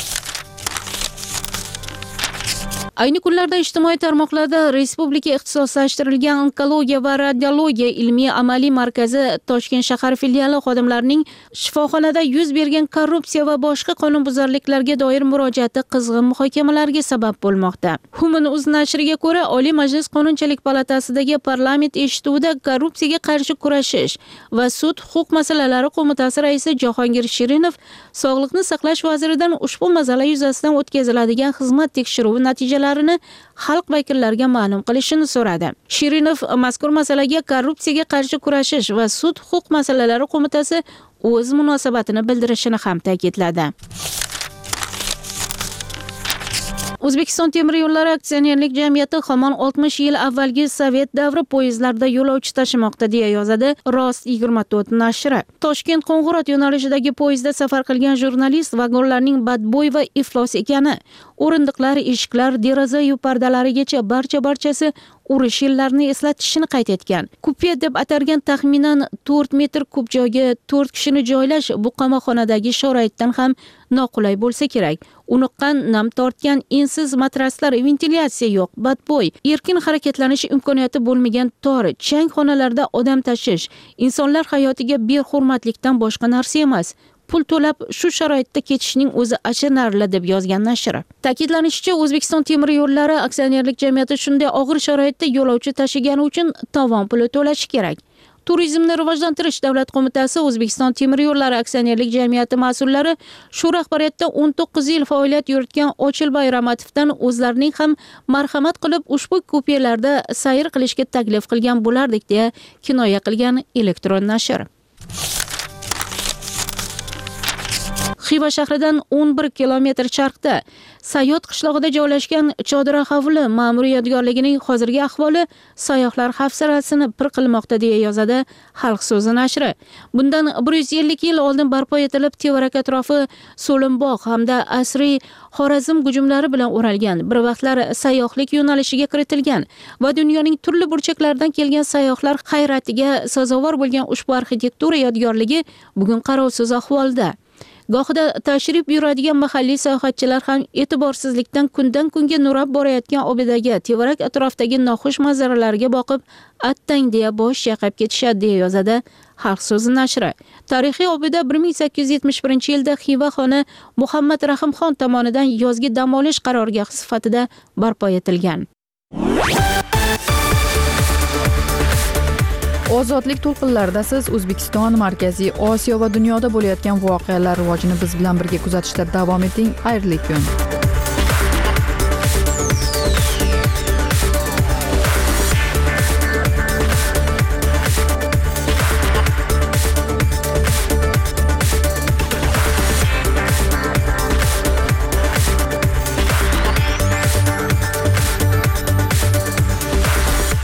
Ayni kunlarda ijtimoiy tarmoqlarda Respublika ixtisoslashtirilgan onkologiya va radiologiya ilmiy amaliy markazi Toshkent shahar filiali xodimlarining shifoxonada yuz bergan korrupsiya va boshqa qonunbuzarliklarga doir murojaati qizg'in muhokamalarga sabab bo'lmoqda. Kun.uz nashriga ko'ra, Oliy Majlis Qonunchilik palatasidagi parlament eshituvida korrupsiyaga qarshi kurashish va sud huquq masalalari qo'mitasi raisi Jahongir Shirinov Sog'liqni saqlash vaziridan ushbu masala yuzasidan o'tkaziladigan xizmat tekshiruvi natijalarini xalq vakillariga ma'lum qilishini so'radi. Shirinov mazkur masalaga korrupsiyaga qarshi kurashish va sud huquq masalalari qo'mitasi o'z munosabatini bildirishini ham ta'kidladi. O'zbekiston temir yo'llari aksionerlik jamiyati hamon 60 yil avvalgi Sovet davri poyezdlarida yo'lovchi tashimoqda, deya yozadi Rost24 nashri. Toshkent Qo'ng'irot yo'nalishidagi poyezdda safar qilgan jurnalist vagonlarning badbo'y va iflos ekani, o'rindiqlar, eshiklar, deraza yu pardalarigacha barchasi urush yillarini eslatishini qayd etgan. Kupe deb atalgan taxminan 4 metr kub joyga 4 kishini joylash bu qamoqxonadagi sharoitdan ham noqulay bo'lsa kerak. Uniqqan, nam tortgan, ensiz matraslar, ventilyatsiya yo'q, badbo'y, erkin harakatlanish imkoniyati bo'lmagan tor, chang xonalarda odam tashish insonlar hayotiga behurmatlikdan boshqa narsa emas. Pul to'lab shu sharoitda ketishning o'zi achinarli deb yozgan nashr. Ta'kidlanishicha, O'zbekiston temir yo'llari aksionerlik jamiyati shunday og'ir sharoitda yo'lovchi tashigani uchun tovon puli to'lashi kerak. Turizmni rivojlantirish davlat qo'mitasi O'zbekiston temir yo'llari aksionerlik jamiyati mas'ullari shu rahbariyatda 19 yil faoliyat yuritgan Ochilboy Ramatovdan o'zlarining ham marhamat qilib ushbu kupelarda sayr qilishga taklif qilgan bo'lardik deya kinoya qilgan elektron nashr. Xiva shahridan 11 kilometr charqda Sayot qishlog'ida joylashgan Chodira hovli ma'muriy yodgorligining hozirgi ahvoli sayyohlar hafsalasini pir qilmoqda deya yozadi Xalq so'zi nashri. Bundan 150 yil oldin barpo etilib, tevarak atrofi so'limboq hamda asriy Xorazm hujumlari bilan o'ralgan, bir vaqtlar sayyohlik yo'nalishiga kiritilgan va dunyoning turli burchaklaridan kelgan sayyohlar hayratiga sazovor bo'lgan ushbu arxitektura yodgorligi bugun qarovsiz ahvolda. Gohida tashrif buyuradigan mahalliy sayohatchilar ham e'tiborsizlikdan kundan kunga nurab borayotgan obidaga, tevarak atrofdagi noxush manzaralarga boqib, attang deya bosh chayqab ketishadi deya yozadi Xalq so'zi nashri. Tarixiy obida 1871-yilda Xiva xoni Muhammad Rahimxon tomonidan yozgi dam olish qarorgohi sifatida barpo etilgan. Ozodlik to'lqinlarida siz O'zbekiston, Markaziy Osiyo va dunyoda bo'layotgan voqealar rivojini biz bilan birga kuzatishda davom eting. Xayrli kun.